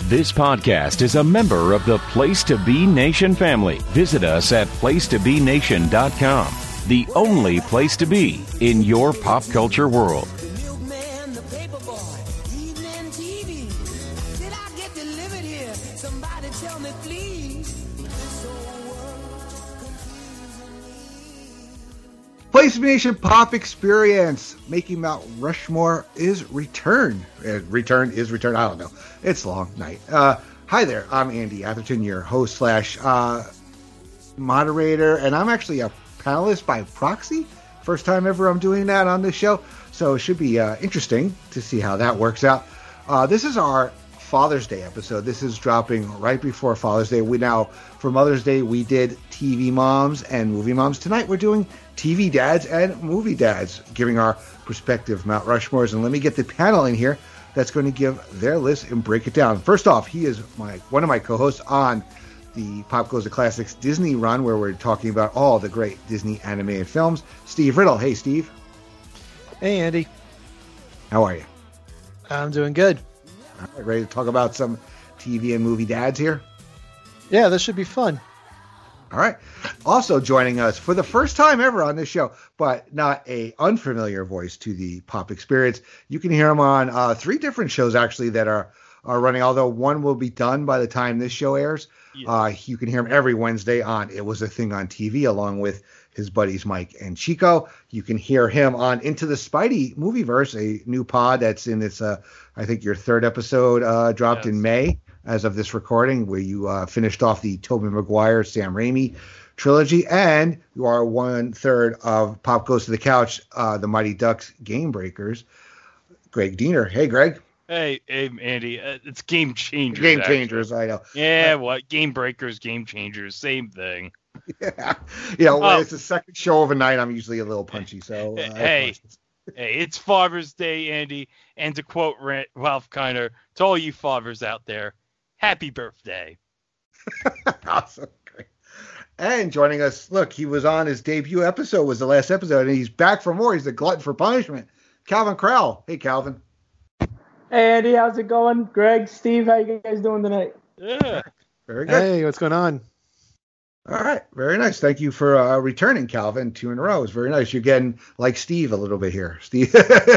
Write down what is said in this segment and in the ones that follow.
This podcast is a member of the Place to Be Nation family. Visit us at placetobenation.com, the only place to be in your pop culture world. Place to Be Nation Pop Experience, making Mount Rushmore is returned. Return is returned. I don't know. It's a long night. Hi there. I'm Andy Atherton, your host slash moderator, and I'm actually a panelist by proxy. First time ever I'm doing that on this show, so it should be interesting to see how that works out. This is our Father's Day episode. This is dropping right before Father's Day. For Mother's Day, we did TV moms and movie moms. Tonight, we're doing TV dads and movie dads, giving our prospective Mount Rushmores. And let me get the panel in here that's going to give their list and break it down. First off, he is one of my co-hosts on the Pop Goes the Classics Disney run, where we're talking about all the great Disney animated films. Steve Riddle. Hey, Steve. Hey, Andy. How are you? I'm doing good. All right, ready to talk about some TV and movie dads here? Yeah, this should be fun. All right. Also joining us for the first time ever on this show, but not a unfamiliar voice to the pop experience. You can hear him on 3 different shows, actually, that are running, although one will be done by the time this show airs. Yeah. You can hear him every Wednesday on It Was a Thing on TV, along with his buddies Mike and Chico. You can hear him on Into the Spidey Movieverse, a new pod that's in its, I think, your 3rd episode dropped in May as of this recording, where you finished off the Tobey Maguire, Sam Raimi trilogy, and you are 1/3 of Pop Goes to the Couch, the Mighty Ducks Game Breakers. Greg Diener. Hey, Greg. Hey, Andy. It's Game Changers. Game Changers, I know. Yeah, what? Game Breakers, Game Changers, same thing. Yeah. Well, it's the second show of a night. I'm usually a little punchy, so. Hey, it's Father's Day, Andy. And to quote Ralph Kiner, to all you fathers out there, happy birthday. Awesome. Great. And joining us, look, he was on his debut episode, was the last episode, and he's back for more. He's a glutton for punishment. Calvin Crowell. Hey, Calvin. Hey, Andy, how's it going? Greg, Steve, how you guys doing tonight? Yeah. Very good. Hey, what's going on? All right. Very nice. Thank you for returning, Calvin. 2 in a row. It's very nice. You're getting like Steve a little bit here. Steve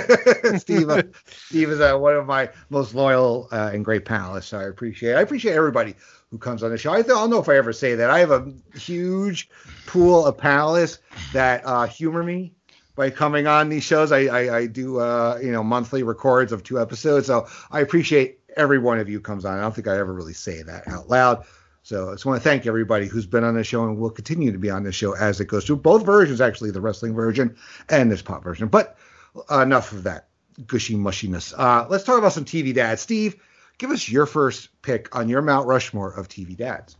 Steve is one of my most loyal and great panelists. So I appreciate everybody who comes on the show. I don't know if I ever say that. I have a huge pool of panelists that humor me by coming on these shows. I do monthly records of 2 episodes. So I appreciate every one of you comes on. I don't think I ever really say that out loud. So I just want to thank everybody who's been on the show and will continue to be on the show as it goes through. Both versions, actually, the wrestling version and this pop version. But enough of that gushy mushiness. Let's talk about some TV dads. Steve, give us your first pick on your Mount Rushmore of TV dads.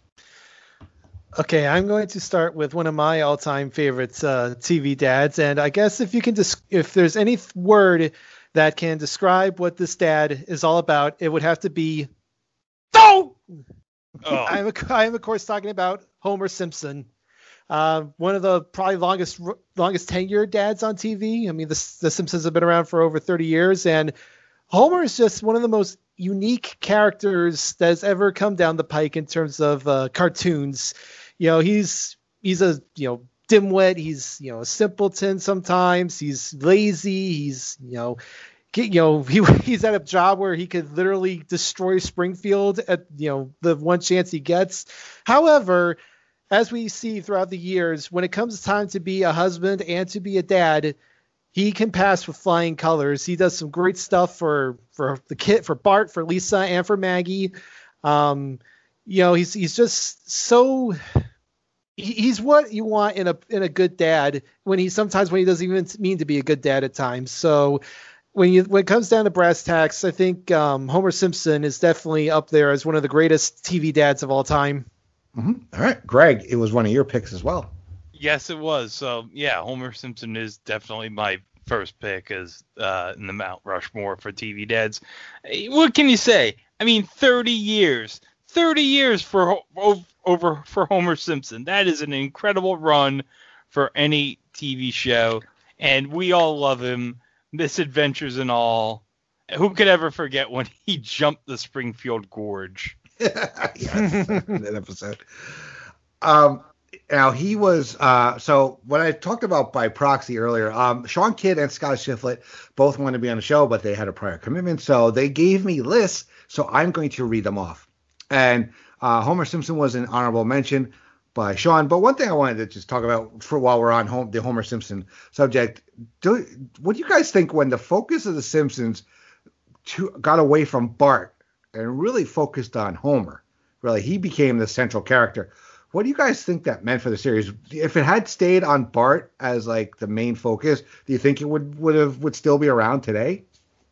Okay, I'm going to start with one of my all-time favorites, TV dads. And I guess if you can, if there's any word that can describe what this dad is all about, it would have to be "no." Oh. I am of course talking about Homer Simpson, one of the probably longest tenured dads on TV. I mean, the Simpsons have been around for over 30 years, and Homer is just one of the most unique characters that has ever come down the pike in terms of cartoons. He's a dimwit. He's a simpleton sometimes. He's lazy. He's he's at a job where he could literally destroy Springfield at the one chance he gets. However, as we see throughout the years, when it comes time to be a husband and to be a dad, he can pass with flying colors. He does some great stuff for the kid, for Bart, for Lisa, and for Maggie. He's just so. He's what you want in a good dad when he doesn't even mean to be a good dad at times. So when it comes down to brass tacks, I think Homer Simpson is definitely up there as one of the greatest TV dads of all time. Mm-hmm. All right, Greg, it was one of your picks as well. Yes, it was. So yeah, Homer Simpson is definitely my first pick as in the Mount Rushmore for TV dads. What can you say? I mean, 30 years for Homer Simpson. That is an incredible run for any TV show, and we all love him. Misadventures and all. Who could ever forget when he jumped the Springfield Gorge? Yes, that episode. Now he was so when I talked about by proxy earlier, Sean Kidd and Scott Shiflett both wanted to be on the show, but they had a prior commitment, so they gave me lists. So I'm going to read them off. And Homer Simpson was an honorable mention by Sean. But one thing I wanted to just talk about for while we're on the Homer Simpson subject, what do you guys think when the focus of the Simpsons got away from Bart and really focused on Homer? Really, he became the central character. What do you guys think that meant for the series? If it had stayed on Bart as like the main focus, do you think it would still be around today?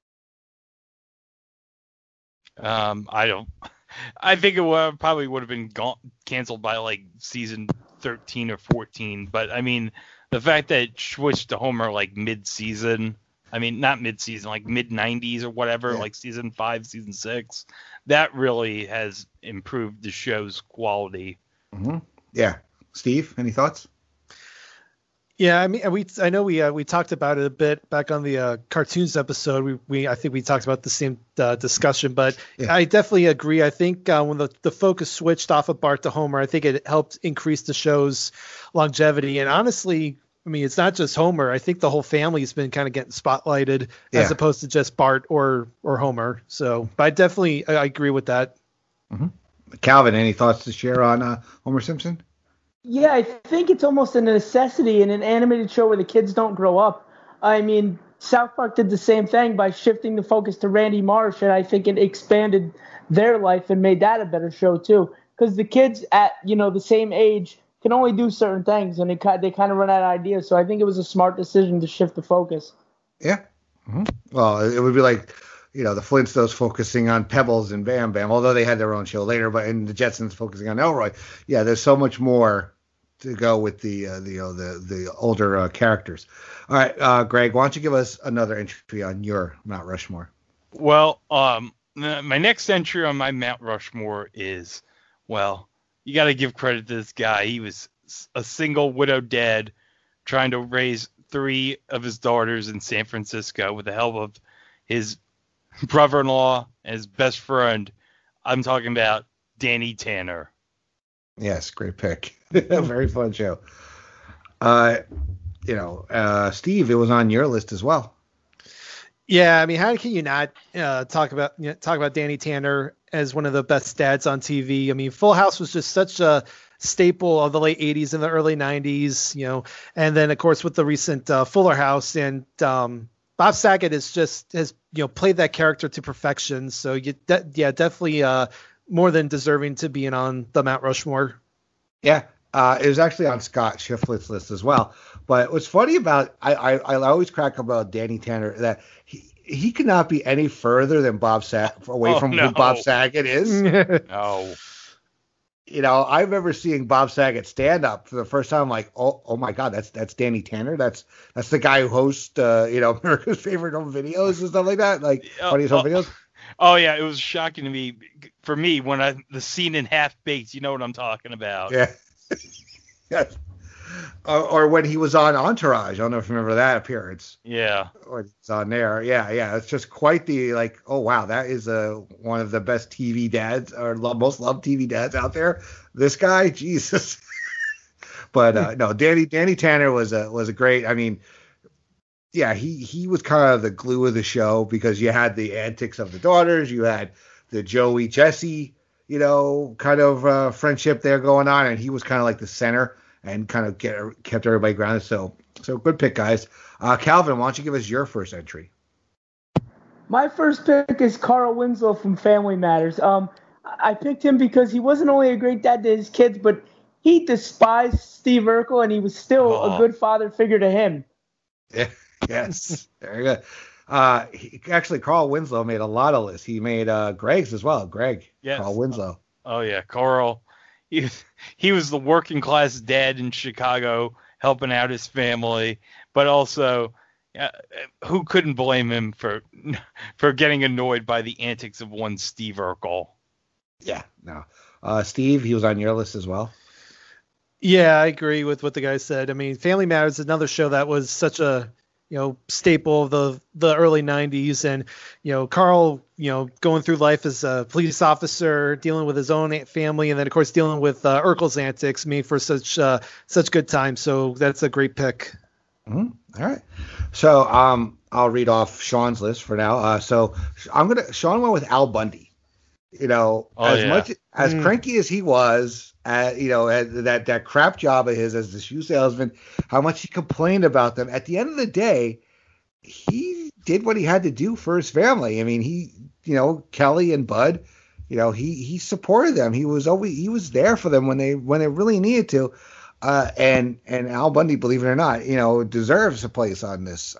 I think it probably would have been canceled by like season 13 or 14. But I mean, the fact that it switched to Homer like mid-season, I mean, not mid-season, like mid-90s or whatever, like season 5, season 6, that really has improved the show's quality. Mm-hmm. Yeah. Steve, any thoughts? Yeah, I mean, I know we talked about it a bit back on the cartoons episode. I think we talked about the same discussion, but I definitely agree. I think when the focus switched off of Bart to Homer, I think it helped increase the show's longevity. And honestly, I mean, it's not just Homer. I think the whole family's been kind of getting spotlighted as opposed to just Bart or Homer. So, but I agree with that. Mm-hmm. Calvin, any thoughts to share on Homer Simpson? Yeah, I think it's almost a necessity in an animated show where the kids don't grow up. I mean, South Park did the same thing by shifting the focus to Randy Marsh, and I think it expanded their life and made that a better show too. Because the kids at the same age can only do certain things, and they kind of run out of ideas. So I think it was a smart decision to shift the focus. Yeah. Mm-hmm. Well, it would be like the Flintstones focusing on Pebbles and Bam Bam, although they had their own show later, but in the Jetsons focusing on Elroy. Yeah, there's so much more to go with the older characters. All right, Greg, why don't you give us another entry on your Mount Rushmore? Well, my next entry on my Mount Rushmore is, well, you got to give credit to this guy. He was a single widowed dad trying to raise 3 of his daughters in San Francisco with the help of his brother-in-law and his best friend. I'm talking about Danny Tanner. Yes, great pick. Very fun show. Steve, it was on your list as well. Yeah, I mean, how can you not talk about Danny Tanner as one of the best dads on TV? I mean, Full House was just such a staple of the late 80s and the early 90s, and then of course with the recent Fuller House, and Bob Saget has played that character to perfection. So definitely more than deserving to being on the Mount Rushmore. Yeah, it was actually on Scott Shiflett's list as well. But what's funny about I always crack about Danny Tanner that he could not be any further than Bob Saget away from who Bob Saget is. No. I remember seeing Bob Saget stand up for the first time. Like, oh my God, that's Danny Tanner. That's the guy who hosts America's Favorite Home Videos and stuff like that. Like funniest home videos. Oh yeah, it was shocking to me. For me, when the scene in Half Baked, you know what I'm talking about. Yeah. Yes. Or when he was on Entourage. I don't know if you remember that appearance. Yeah. Or it's on there. Yeah. It's just quite the oh wow, that is one of the best TV dads or most loved TV dads out there. This guy, Jesus. But no, Danny Tanner was a great. I mean, yeah, he was kind of the glue of the show because you had the antics of the daughters, you had the Joey Jesse, kind of friendship there going on, and he was kind of like the center and kind of kept everybody grounded. So good pick, guys. Calvin, why don't you give us your first entry? My first pick is Carl Winslow from Family Matters. I picked him because he wasn't only a great dad to his kids, but he despised Steve Urkel, and he was still a good father figure to him. Yeah. Yes. Very good. Actually, Carl Winslow made a lot of lists. He made Greg's as well. Greg. Yes. Carl Winslow. Oh yeah, Carl. He was the working class dad in Chicago, helping out his family, but also, who couldn't blame him for getting annoyed by the antics of one Steve Urkel? Yeah. No. Steve, he was on your list as well. Yeah, I agree with what the guy said. I mean, Family Matters is another show that was such a staple of the early 90s. And, Carl, going through life as a police officer, dealing with his own family, and then, of course, dealing with Urkel's antics made for such good time. So that's a great pick. Mm-hmm. All right. So I'll read off Sean's list for now. So Sean went with Al Bundy. Much as cranky as he was, that crap job of his as the shoe salesman, how much he complained about them. At the end of the day, he did what he had to do for his family. I mean, Kelly and Bud, he supported them. He was there for them when they really needed to. And Al Bundy, believe it or not, deserves a place on this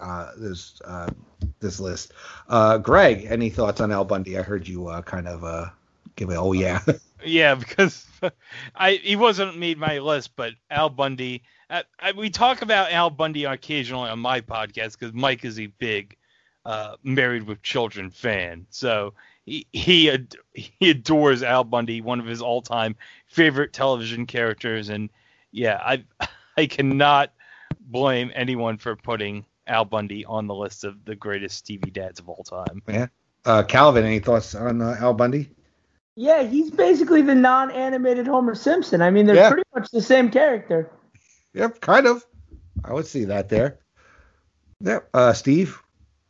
list. Greg, any thoughts on Al Bundy? I heard you kind of give it. Oh yeah. Yeah, because he wasn't made my list, but Al Bundy. We talk about Al Bundy occasionally on my podcast because Mike is a big Married with Children fan, so he adores Al Bundy, one of his all-time favorite television characters, and yeah, I cannot blame anyone for putting Al Bundy on the list of the greatest TV dads of all time. Yeah. Calvin, any thoughts on Al Bundy? Yeah, he's basically the non-animated Homer Simpson. I mean, they're pretty much the same character. Yep, kind of. I would see that there. Yep. Steve?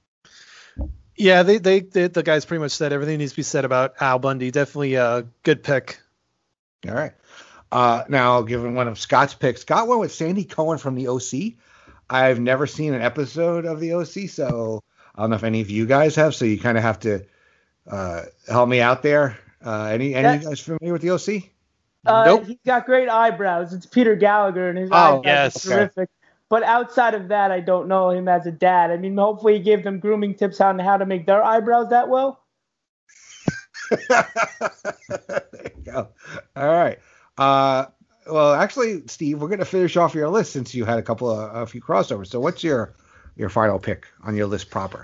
Yeah, the guys pretty much said everything needs to be said about Al Bundy. Definitely a good pick. All right. Now, given one of Scott's picks, Scott went with Sandy Cohen from the OC. I've never seen an episode of the OC, so I don't know if any of you guys have, so you kind of have to help me out there. Any of you guys familiar with the OC? Nope. He's got great eyebrows. It's Peter Gallagher, and his eyebrows are terrific. But outside of that, I don't know him as a dad. I mean, hopefully he gave them grooming tips on how to make their eyebrows that well. There you go. All right. Well, actually, Steve, we're going to finish off your list since you had a few crossovers. So what's your final pick on your list proper?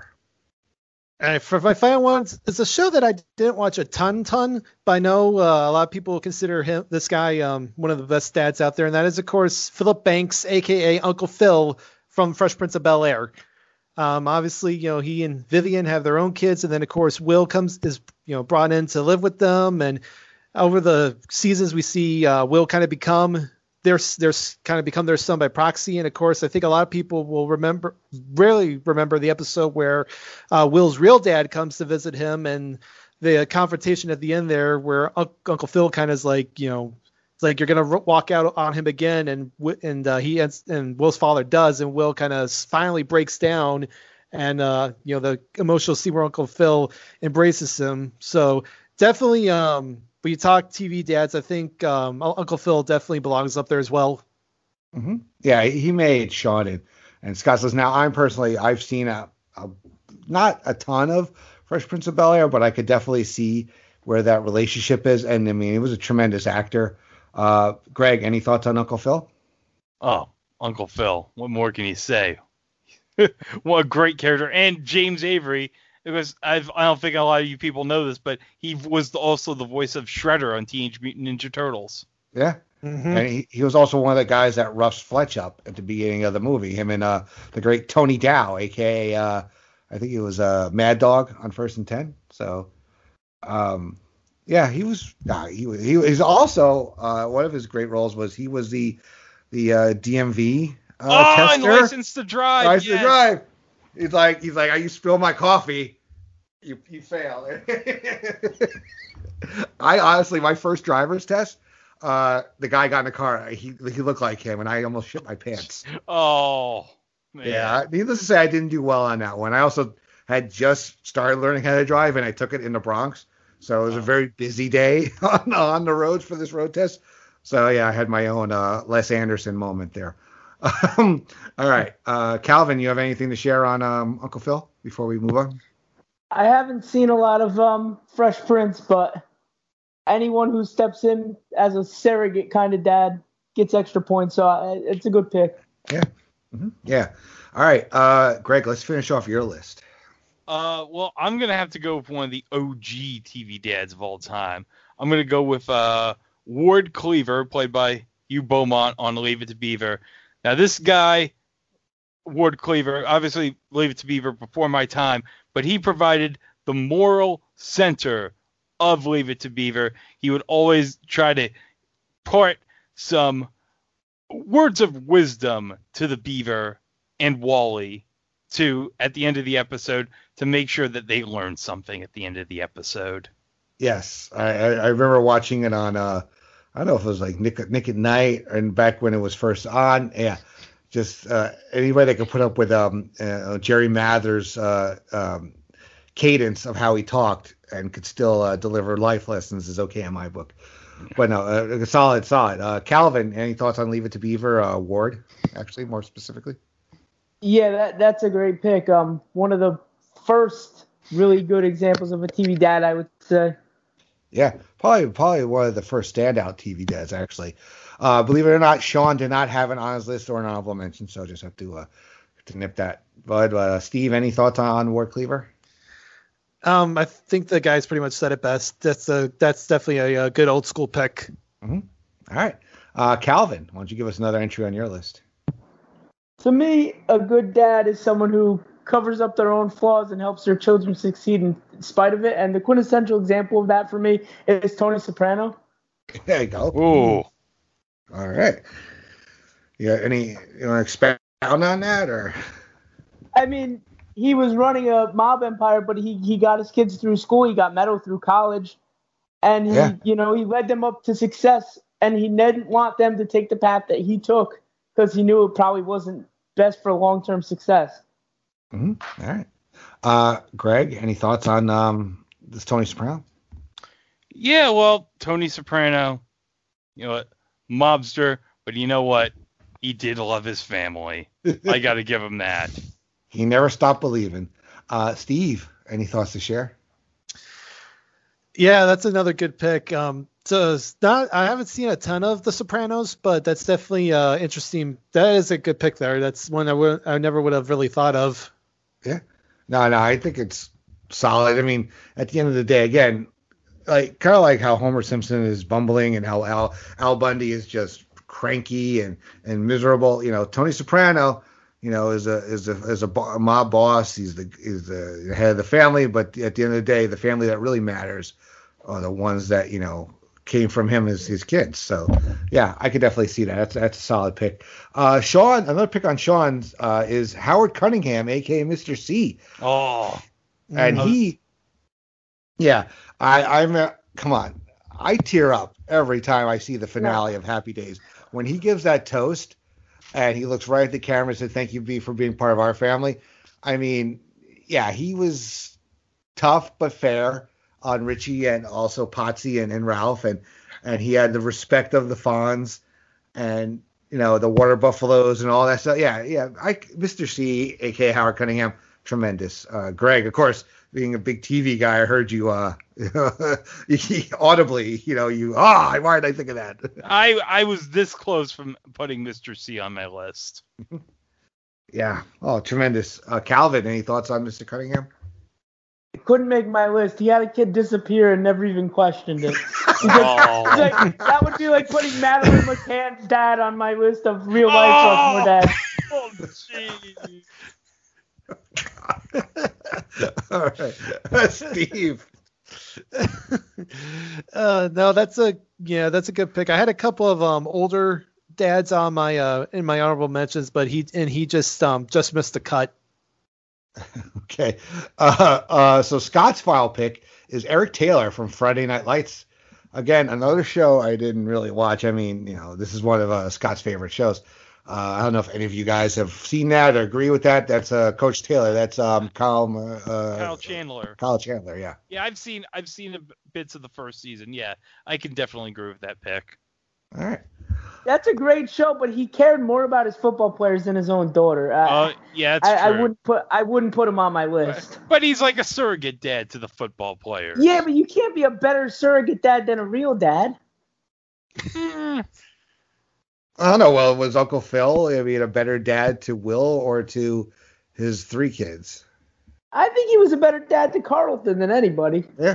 For my final one, it's a show that I didn't watch a ton, but I know a lot of people consider this guy one of the best dads out there, and that is, of course, Philip Banks, a.k.a. Uncle Phil from Fresh Prince of Bel-Air. Obviously, he and Vivian have their own kids, and then, of course, Will is brought in to live with them, and over the seasons, we see Will kind of become their son by proxy. And of course, I think a lot of people will really remember the episode where Will's real dad comes to visit him, and the confrontation at the end there, where Uncle Phil kind of is like, it's like you're gonna walk out on him again, and Will's father does, and Will kind of finally breaks down, and the emotional scene where Uncle Phil embraces him. So definitely. When you talk TV dads, I think Uncle Phil definitely belongs up there as well. Mm-hmm. Yeah, he made Sean and Scott's list. Now, I've seen not a ton of Fresh Prince of Bel-Air, but I could definitely see where that relationship is. And I mean, he was a tremendous actor. Greg, any thoughts on Uncle Phil? Oh, Uncle Phil. What more can you say? What a great character. And James Avery. Because I don't think a lot of you people know this, but he was also the voice of Shredder on Teenage Mutant Ninja Turtles. Yeah. Mm-hmm. And he was also one of the guys that roughs Fletch up at the beginning of the movie. Him and the great Tony Dow, a.k.a. I think he was Mad Dog on First and 10. So, yeah, he was also one of his great roles was he was the DMV tester. And License to Drive. License to Drive. He's like, you spill my coffee, you fail. I honestly, my first driver's test, the guy got in the car. He looked like him, and I almost shit my pants. Oh, man. Yeah. Needless to say, I didn't do well on that one. I also had just started learning how to drive, and I took it in the Bronx, so it was a very busy day on the roads for this road test. So yeah, I had my own Les Anderson moment there. All right, Calvin, you have anything to share on Uncle Phil before we move on? I haven't seen a lot of Fresh Prince, but anyone who steps in as a surrogate kind of dad gets extra points, so it's a good pick. Yeah. Mm-hmm. Yeah. All right, Greg, let's finish off your list. Well, I'm gonna have to go with one of the OG TV dads of all time. I'm gonna go with Ward Cleaver, played by Hugh Beaumont on Leave It to Beaver. Now, this guy Ward Cleaver. Obviously, Leave It to Beaver before my time, but he provided the moral center of Leave It to Beaver. He would always try to put some words of wisdom to the Beaver and Wally at the end of the episode to make sure that they learned something at the end of the episode. Yes, I remember watching it on I don't know if it was like Nick at Night and back when it was first on. Yeah, just anybody that could put up with Jerry Mather's cadence of how he talked and could still deliver life lessons is okay in my book. But no, solid. Calvin, any thoughts on Leave It to Beaver, Ward, actually, more specifically? Yeah, that's a great pick. One of the first really good examples of a TV dad, I would say. Yeah, probably one of the first standout TV dads, actually. Believe it or not, Sean did not have it on his list or an honorable mention, so just have to nip that. But Steve, any thoughts on Ward Cleaver? I think the guys pretty much said it best. That's definitely a good old school pick. Mm-hmm. All right. Calvin, why don't you give us another entry on your list? To me, a good dad is someone who covers up their own flaws and helps their children succeed in spite of it. And the quintessential example of that for me is Tony Soprano. There you go. Ooh. All right. You want to expound on that, or? I mean, he was running a mob empire, but he got his kids through school. He got medal through college, and he led them up to success. And he didn't want them to take the path that he took because he knew it probably wasn't best for long-term success. Mm-hmm. All right. Greg, any thoughts on this Tony Soprano? Yeah, well, Tony Soprano, mobster, but you know what? He did love his family. I got to give him that. He never stopped believing. Steve, any thoughts to share? Yeah, that's another good pick. So it's not, I haven't seen a ton of The Sopranos, but that's definitely interesting. That is a good pick there. That's one I never would have really thought of. Yeah. No, I think it's solid. I mean, at the end of the day, again, like kind of like how Homer Simpson is bumbling and how Al Bundy is just cranky and miserable. Tony Soprano, is a mob boss. He's the head of the family, but at the end of the day, the family that really matters are the ones that came from him as his kids. So yeah, I could definitely see that. That's a solid pick. Sean, another pick on Sean's is Howard Cunningham, aka Mr. C. Oh, and I'm come on, I tear up every time I see the finale of Happy Days when he gives that toast and he looks right at the camera and said, "Thank you, B, for being part of our family." I mean, yeah, he was tough but fair on Richie and also Potsy and Ralph, and he had the respect of the Fonz and the Water Buffaloes and all that stuff. Yeah, Mr. C, aka Howard Cunningham, tremendous. Greg, of course, being a big TV guy, I heard you audibly, why did I think of that? I was this close from putting Mr. C on my list. Yeah. Oh, tremendous. Calvin, any thoughts on Mr. Cunningham? Couldn't make my list. He had a kid disappear and never even questioned it. That would be like putting Madeline McCann's dad on my list of real life Rushmore dads. Oh, jeez. All right, Steve. No, that's a good pick. I had a couple of older dads on my in my honorable mentions, but he just missed the cut. Okay. So Scott's final pick is Eric Taylor from Friday Night Lights. Again, another show I didn't really watch. I mean, this is one of Scott's favorite shows. I don't know if any of you guys have seen that or agree with that. That's Coach Taylor. That's Kyle Chandler. Kyle Chandler, yeah. Yeah, I've seen bits of the first season. Yeah, I can definitely agree with that pick. All right. That's a great show, but he cared more about his football players than his own daughter. Yeah, that's true. I wouldn't put him on my list. But he's like a surrogate dad to the football players. Yeah, but you can't be a better surrogate dad than a real dad. I don't know. Well, was Uncle Phil a better dad to Will or to his 3 kids? I think he was a better dad to Carlton than anybody. Yeah.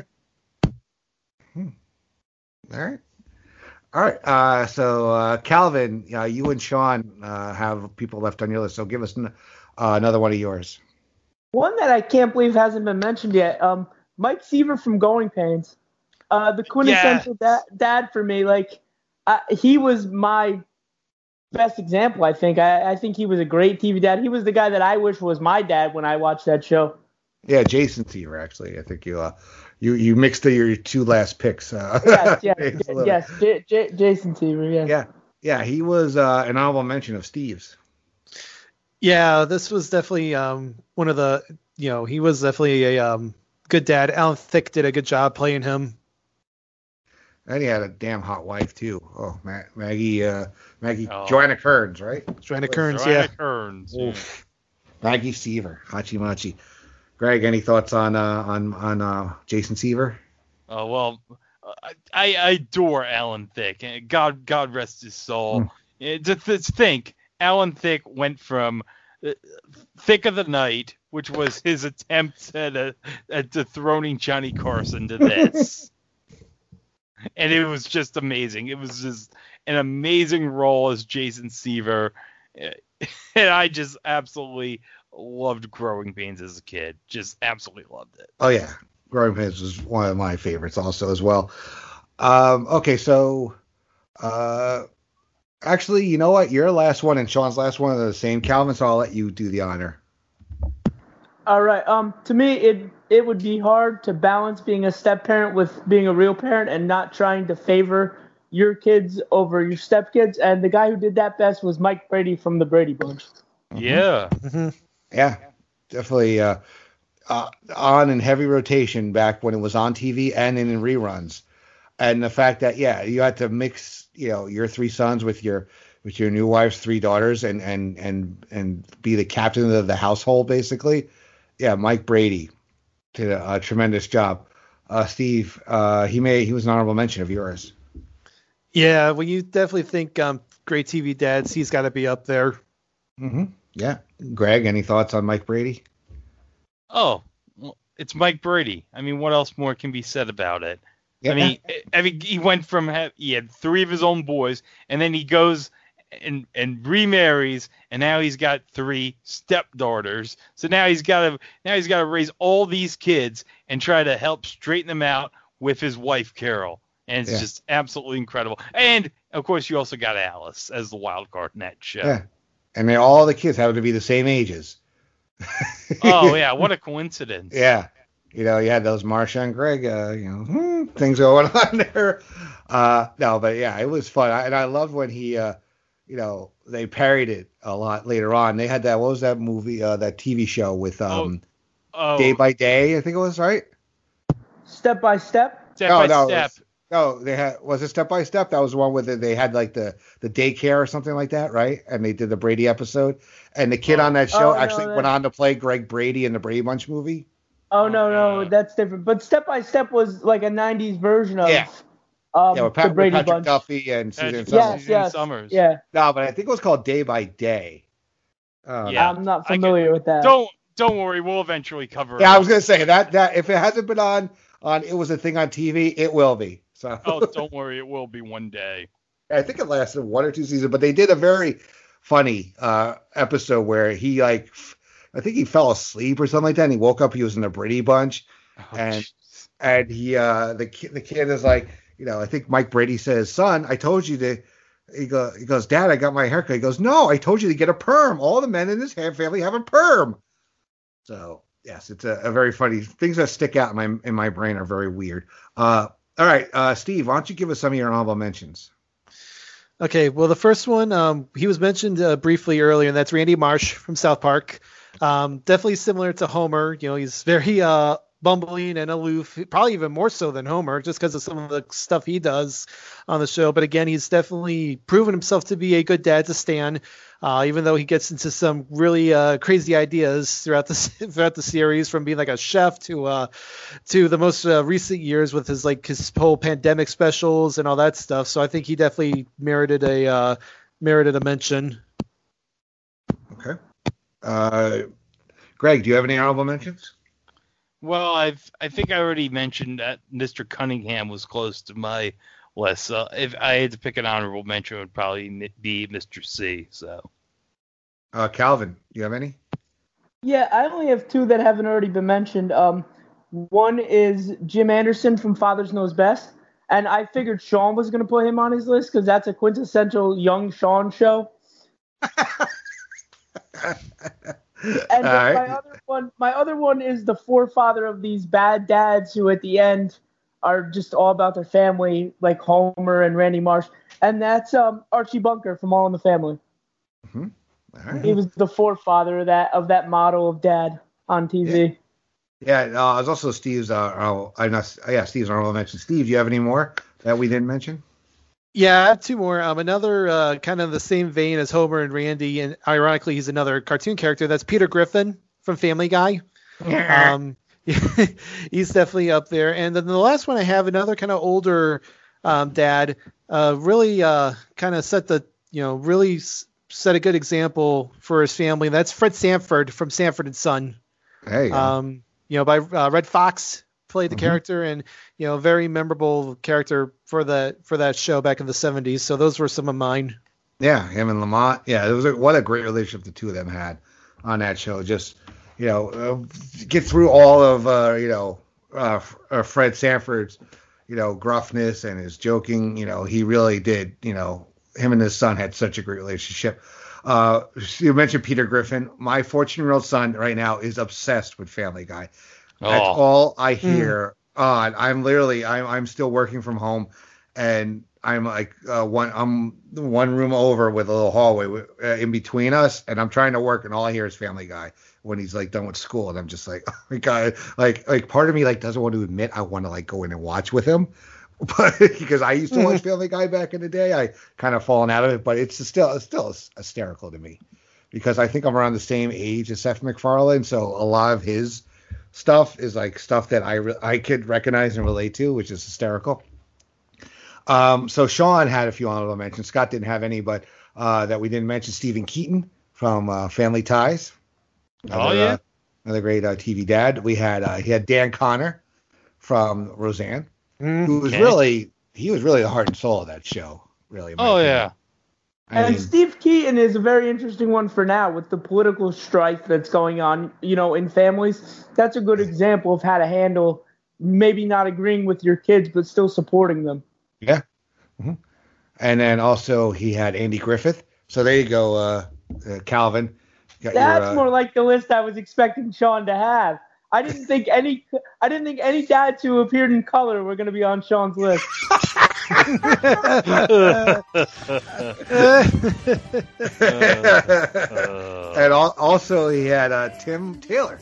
All right. So Calvin, you and Sean have people left on your list. So give us Another one of yours. One that I can't believe hasn't been mentioned yet. Mike Seaver from Growing Pains. The quintessential dad for me. Like, he was my best example, I think. I think he was a great TV dad. He was the guy that I wish was my dad when I watched that show. Yeah, Jason Seaver, actually. I think you mixed your two last picks. Yes, Jason Seaver, yeah. Yeah, he was an honorable mention of Steve's. Yeah, this was definitely one of the, he was definitely a good dad. Alan Thicke did a good job playing him. And he had a damn hot wife, too. Oh, Maggie, Joanna Kearns, right? Joanna Kearns, Joanna yeah. Kearns. Yeah. Maggie Seaver, Hachi Machi. Greg, any thoughts on Jason Seaver? Oh, well, I adore Alan Thicke. God rest his soul. Just think, Alan Thicke went from Thick of the Night, which was his attempt at dethroning Johnny Carson, to this. And it was just amazing. It was just an amazing role as Jason Seaver. And I just absolutely loved Growing Pains as a kid. Just absolutely loved it. Oh, yeah. Growing Pains was one of my favorites also as well. Okay, so actually, you know what? Your last one and Sean's last one are the same, Calvin, so I'll let you do the honor. All right. To me, it would be hard to balance being a step parent with being a real parent and not trying to favor your kids over your stepkids. And the guy who did that best was Mike Brady from the Brady Bunch. Yeah. Mm-hmm. Yeah, definitely on in heavy rotation back when it was on TV and in reruns. And the fact that, you had to mix, your three sons with your new wife's three daughters and be the captain of the household, basically. Yeah, Mike Brady did a tremendous job. Steve, he was an honorable mention of yours. Yeah, well, you definitely think great TV dads, he's got to be up there. Mm-hmm. Yeah. Greg, any thoughts on Mike Brady? Oh, well, it's Mike Brady. I mean, what else more can be said about it? Yeah. I mean, he went from he had three of his own boys, and then he goes and remarries, and now he's got three stepdaughters. So now he's got to raise all these kids and try to help straighten them out with his wife Carol, and it's just absolutely incredible. And of course, you also got Alice as the wild card in that show. Yeah, and all the kids happen to be the same ages. Oh yeah, what a coincidence. Yeah. You had those Marsha and Greg, things going on there. No, but yeah, it was fun. And I loved when he, they parried it a lot later on. They had what was that movie, that TV show with Day by Day, I think it was, right? Step by Step? Step by Step. Was it Step by Step? That was the one where they had like the daycare or something like that, right? And they did the Brady episode. And the kid on that show went on to play Greg Brady in the Brady Bunch movie. Oh, no, that's different. But Step by Step was like a 90s version of with the Brady Patrick Bunch. Duffy and Susan Summers. Summers. Summers. Yeah. No, but I think it was called Day by Day. I'm not familiar with that. Don't worry, we'll eventually cover it. Yeah, I was going to say that if it hasn't been on It Was a Thing on TV, it will be. So. Oh, don't worry, it will be one day. I think it lasted 1 or 2 seasons, but they did a very funny episode where he I think he fell asleep or something like that, and he woke up. He was in the Brady Bunch, and he the kid is like, I think Mike Brady says, "Son, I told you to." He goes, "Dad, I got my haircut." He goes, "No, I told you to get a perm. All the men in this family have a perm." So yes, it's a very funny things that stick out in my brain are very weird. All right, Steve, why don't you give us some of your honorable mentions? Okay, well, the first one, he was mentioned briefly earlier, and that's Randy Marsh from South Park. Definitely similar to Homer. He's very bumbling and aloof, probably even more so than Homer, just because of some of the stuff he does on the show. But again, he's definitely proven himself to be a good dad to Stan, even though he gets into some really crazy ideas throughout the series, from being like a chef to the most recent years with his whole pandemic specials and all that stuff. So I think he definitely merited a mention. Okay. Greg, do you have any honorable mentions? Well, I think I already mentioned that Mr. Cunningham was close to my list. So if I had to pick an honorable mention, it would probably be Mr. C. So. Calvin, do you have any? Yeah, I only have two that haven't already been mentioned. One is Jim Anderson from Fathers Knows Best, and I figured Sean was going to put him on his list because that's a quintessential young Sean show. And right. my other one is the forefather of these bad dads who at the end are just all about their family, like Homer and Randy Marsh, and that's Archie Bunker from All in the Family. Mm-hmm. All right. He was the forefather of that model of dad on TV. Yeah, it was also Steve's. Steve's honorable mention. Steve, do you have any more that we didn't mention? Yeah, I have two more. Another kind of the same vein as Homer and Randy, and ironically, he's another cartoon character. That's Peter Griffin from Family Guy. He's definitely up there. And then the last one I have, another kind of older dad, really kind of set a good example for his family. That's Fred Sanford from Sanford and Son. Hey. By Red Fox played the character, and very memorable character for that show back in the 70s. So those were some of mine. Yeah, him and Lamont. Yeah, it was what a great relationship the two of them had on that show. Just get through all of Fred Sanford's gruffness and his joking. He really did. Him and his son had such a great relationship. You mentioned Peter Griffin. My 14-year-old son right now is obsessed with Family Guy. That's all I hear. I'm still working from home, and I'm like I'm one room over with a little hallway in between us, and I'm trying to work, and all I hear is Family Guy when he's like done with school, and I'm just like, oh my God, like part of me like doesn't want to admit I want to like go in and watch with him. But because I used to watch Family Guy back in the day, I kind of fallen out of it. But it's still hysterical to me because I think I'm around the same age as Seth MacFarlane, so a lot of his stuff is like stuff that I could recognize and relate to, which is hysterical. So Sean had a few honorable mentions. Scott didn't have any, but that we didn't mention Stephen Keaton from Family Ties. Another great TV dad. He had Dan Connor from Roseanne. Who was really the heart and soul of that show, really. And Steve Keaton is a very interesting one for now with the political strife that's going on, in families. That's a good example of how to handle maybe not agreeing with your kids, but still supporting them. Yeah. Mm-hmm. And then also he had Andy Griffith. So there you go, Calvin. That's more like the list I was expecting Sean to have. I didn't think any dads who appeared in color were going to be on Sean's list. And also he had Tim Taylor.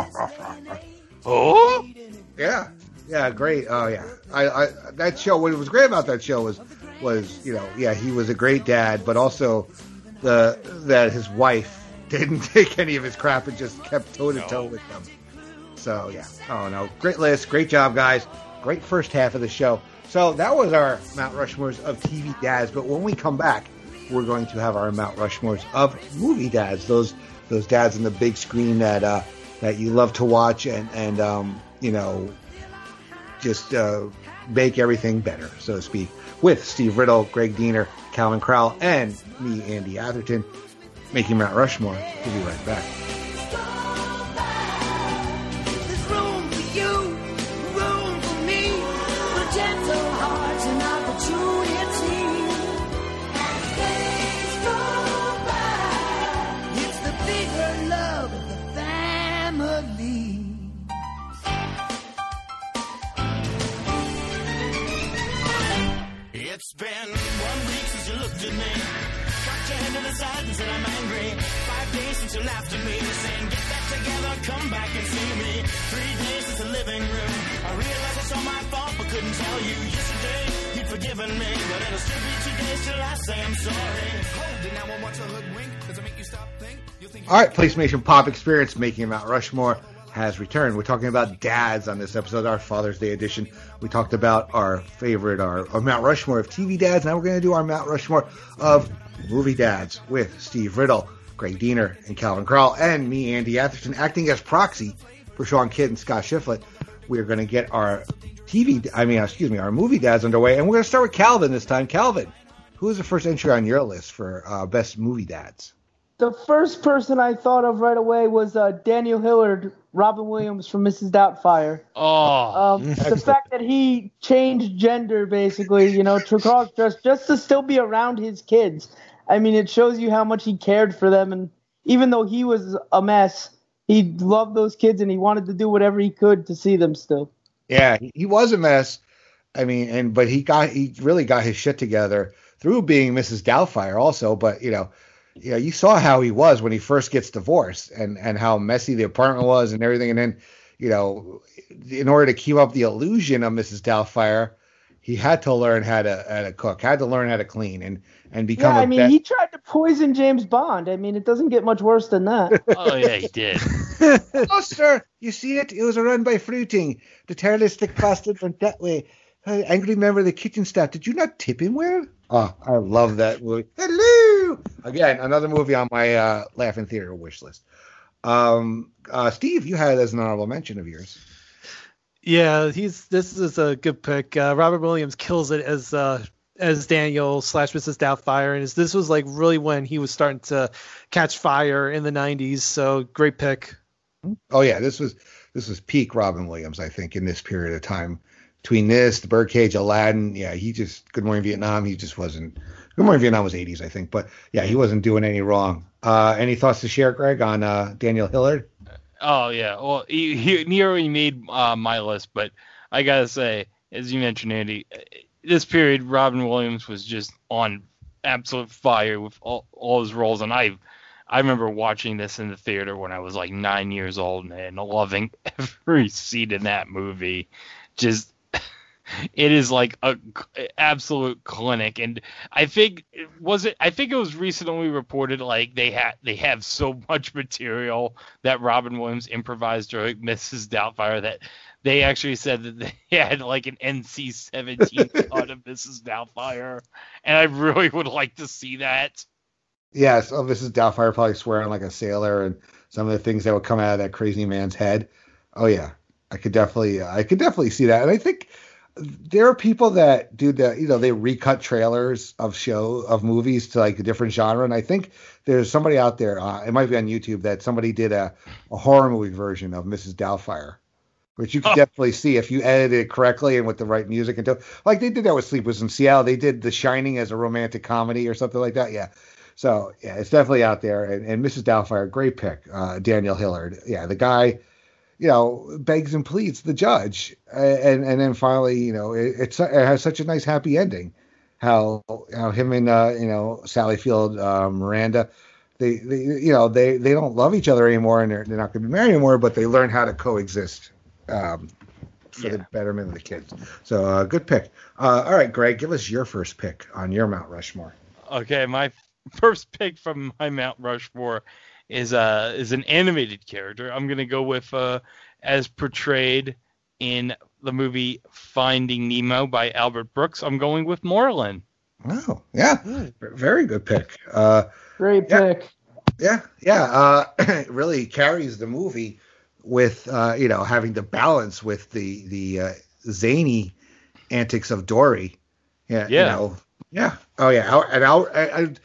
Oh? Yeah, great. Oh yeah, I that show. What was great about that show was he was a great dad, but also that his wife didn't take any of his crap and just kept toe to toe with him. So, yeah. Oh, no. Great list. Great job, guys. Great first half of the show. So that was our Mount Rushmores of TV dads. But when we come back, we're going to have our Mount Rushmores of movie dads. Those dads on the big screen that you love to watch and just make everything better, so to speak. With Steve Riddle, Greg Diener, Calvin Crowell, and me, Andy Atherton, making Mount Rushmore. We'll be right back. It's been 1 week since you looked at me. Got your hand to the side and said I'm angry. 5 days since you laughed at me, saying get back together, come back and see me. 3 days since the living room. I realized it's all my fault, but couldn't tell you. Yesterday you'd forgiven me, but it'll still be 2 days till I say I'm sorry. Hold it now, I want to hoodwink. Does it make you stop think? All right, PlayStation Pop Experience making Mount Rushmore has returned. We're talking about dads on this episode, our Father's Day edition. We talked about our favorite, our Mount Rushmore of TV dads. Now we're going to do our Mount Rushmore of movie dads with Steve Riddle, Greg Diener, and Calvin Crowell, and me, Andy Atherton, acting as proxy for Sean Kidd and Scott Shiflett. We're going to get our our movie dads underway, and we're going to start with Calvin this time. Calvin, who is the first entry on your list for best movie dads? The first person I thought of right away was Daniel Hillard, Robin Williams from Mrs. Doubtfire. The fact that he changed gender, basically, to cross-dress just to still be around his kids. I mean, it shows you how much he cared for them, and even though he was a mess, he loved those kids and he wanted to do whatever he could to see them still. Yeah, he was a mess. I mean, but he really got his shit together through being Mrs. Doubtfire also. But you saw how he was when he first gets divorced and how messy the apartment was and everything. And then, in order to keep up the illusion of Mrs. Doubtfire, he had to learn how to cook, had to learn how to clean and become. Yeah, he tried to poison James Bond. I mean, it doesn't get much worse than that. Oh yeah, he did. Oh, sir, you see it? It was run by Fruiting. The terroristic bastard went that way. Angry member of the kitchen staff. Did you not tip him well? Oh, I love that movie. Hello! Again, another movie on my Laughing Theater wish list. Steve, you had it as an honorable mention of yours. Yeah, this is a good pick. Robert Williams kills it as Daniel / Mrs. Doubtfire, and this was like really when he was starting to catch fire in the 90s. So great pick. Oh yeah, this was peak Robin Williams, I think, in this period of time. Between this, The Birdcage, Aladdin, yeah, Good Morning Vietnam, he just wasn't. Good Morning Vietnam was 80s, I think, but yeah, he wasn't doing any wrong. Any thoughts to share, Greg, on Daniel Hillard? Oh yeah, well he already made my list, but I gotta say, as you mentioned, Andy, this period Robin Williams was just on absolute fire with all his roles, and I remember watching this in the theater when I was like 9 years old and loving every scene in that movie. Just it is like a absolute clinic, and I think it was recently reported like they have so much material that Robin Williams improvised during Mrs. Doubtfire that they actually said that they had like an NC-17 cut of Mrs. Doubtfire, and I really would like to see that. Yeah, so Mrs. Doubtfire probably swearing like a sailor and some of the things that would come out of that crazy man's head. Oh yeah, I could definitely see that, and I think there are people that do they recut trailers of movies to like a different genre, and I think there's somebody out there, it might be on YouTube, that somebody did a horror movie version of Mrs. Doubtfire, which you can definitely see if you edit it correctly and with the right music and like they did that with Sleepless in Seattle. They did The Shining as a romantic comedy or something like that. Yeah. So yeah, it's definitely out there. And Mrs. Doubtfire, great pick. Daniel Hillard. Yeah, the guy, begs and pleads the judge, and then finally, it has such a nice happy ending. How him and Sally Field, Miranda, they don't love each other anymore, and they're not going to be married anymore, but they learn how to coexist for the betterment of the kids. So good pick. All right, Greg, give us your first pick on your Mount Rushmore. Okay, my first pick from my Mount Rushmore is an animated character. I'm gonna go with as portrayed in the movie Finding Nemo by Albert Brooks. I'm going with Marlin. Oh yeah, very good pick. Great pick. Yeah. It really carries the movie with having to balance with the zany antics of Dory. Yeah. Oh yeah, and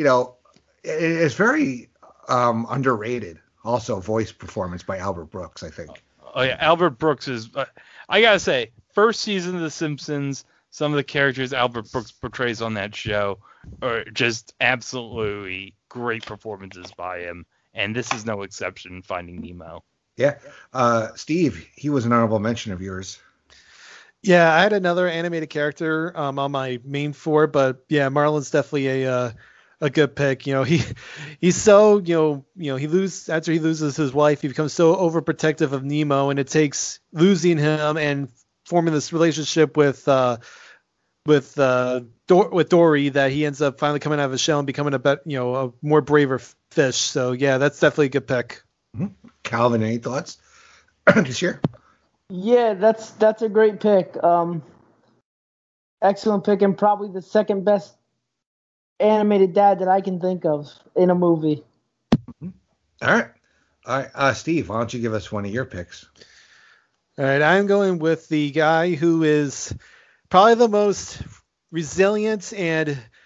it's very underrated. Also, voice performance by Albert Brooks, I think. Oh yeah, Albert Brooks is. I gotta say, first season of The Simpsons, some of the characters Albert Brooks portrays on that show are just absolutely great performances by him, and this is no exception. Finding Nemo. Yeah, Steve, he was an honorable mention of yours. Yeah, I had another animated character on my main four, but yeah, Marlin's definitely a good pick. He's so after he loses his wife, he becomes so overprotective of Nemo, and it takes losing him and forming this relationship with Dory that he ends up finally coming out of his shell and becoming a more braver fish. So yeah, that's definitely a good pick. Mm-hmm. Calvin, any thoughts this year? Yeah, that's a great pick. Excellent pick, and probably the second best animated dad that I can think of in a movie. All right. Steve, why don't you give us one of your picks? All right, I'm going with the guy who is probably the most resilient and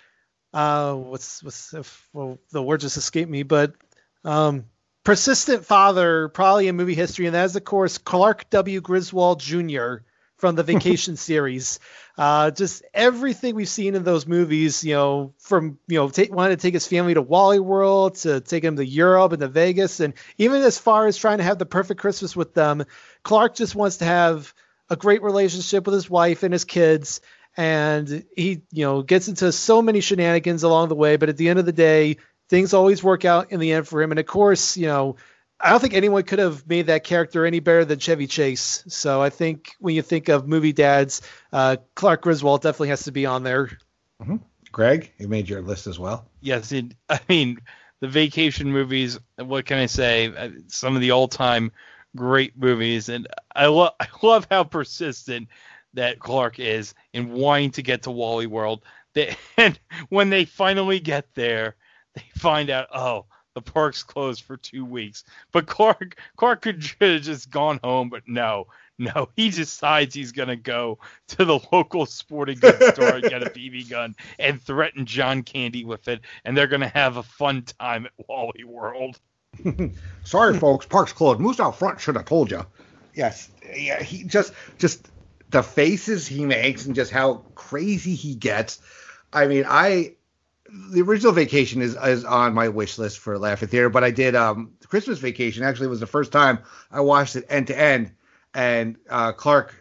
the word just escaped me, but persistent father probably in movie history, and that is of course Clark W. Griswold Jr. from the Vacation series. Just everything we've seen in those movies, from wanting to take his family to Wally World, to take him to Europe and to Vegas, and even as far as trying to have the perfect Christmas with them, Clark just wants to have a great relationship with his wife and his kids. And he, gets into so many shenanigans along the way, but at the end of the day, things always work out in the end for him. And of course, I don't think anyone could have made that character any better than Chevy Chase. So I think when you think of movie dads, Clark Griswold definitely has to be on there. Mm-hmm. Greg, you made your list as well. Yes, the Vacation movies, what can I say? Some of the all-time great movies. And I love how persistent that Clark is in wanting to get to Wally World. And when they finally get there, they find out, oh, the park's closed for 2 weeks. But Clark could have just gone home, but no, he decides he's going to go to the local sporting goods store and get a BB gun and threaten John Candy with it, and they're going to have a fun time at Wally World. Sorry, folks, park's closed. Moose out front should have told you. Yes, yeah, he just the faces he makes and just how crazy he gets. The original Vacation is on my wish list for Laugh at Theater, but I did Christmas Vacation. Actually, was the first time I watched it end to end, and Clark,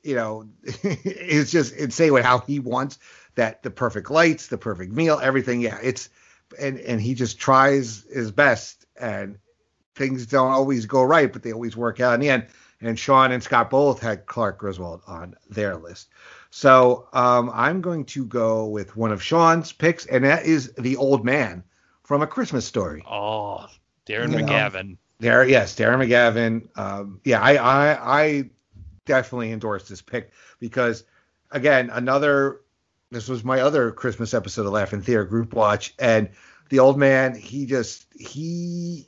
is just insane with how he wants the perfect lights, the perfect meal, everything. Yeah, and he just tries his best, and things don't always go right, but they always work out in the end. And Sean and Scott both had Clark Griswold on their list. So I'm going to go with one of Sean's picks, and that is The Old Man from A Christmas Story. Oh, Darren McGavin. Darren McGavin. I definitely endorse this pick because, again, this was my other Christmas episode of Laugh in Theater Group Watch, and The Old Man, the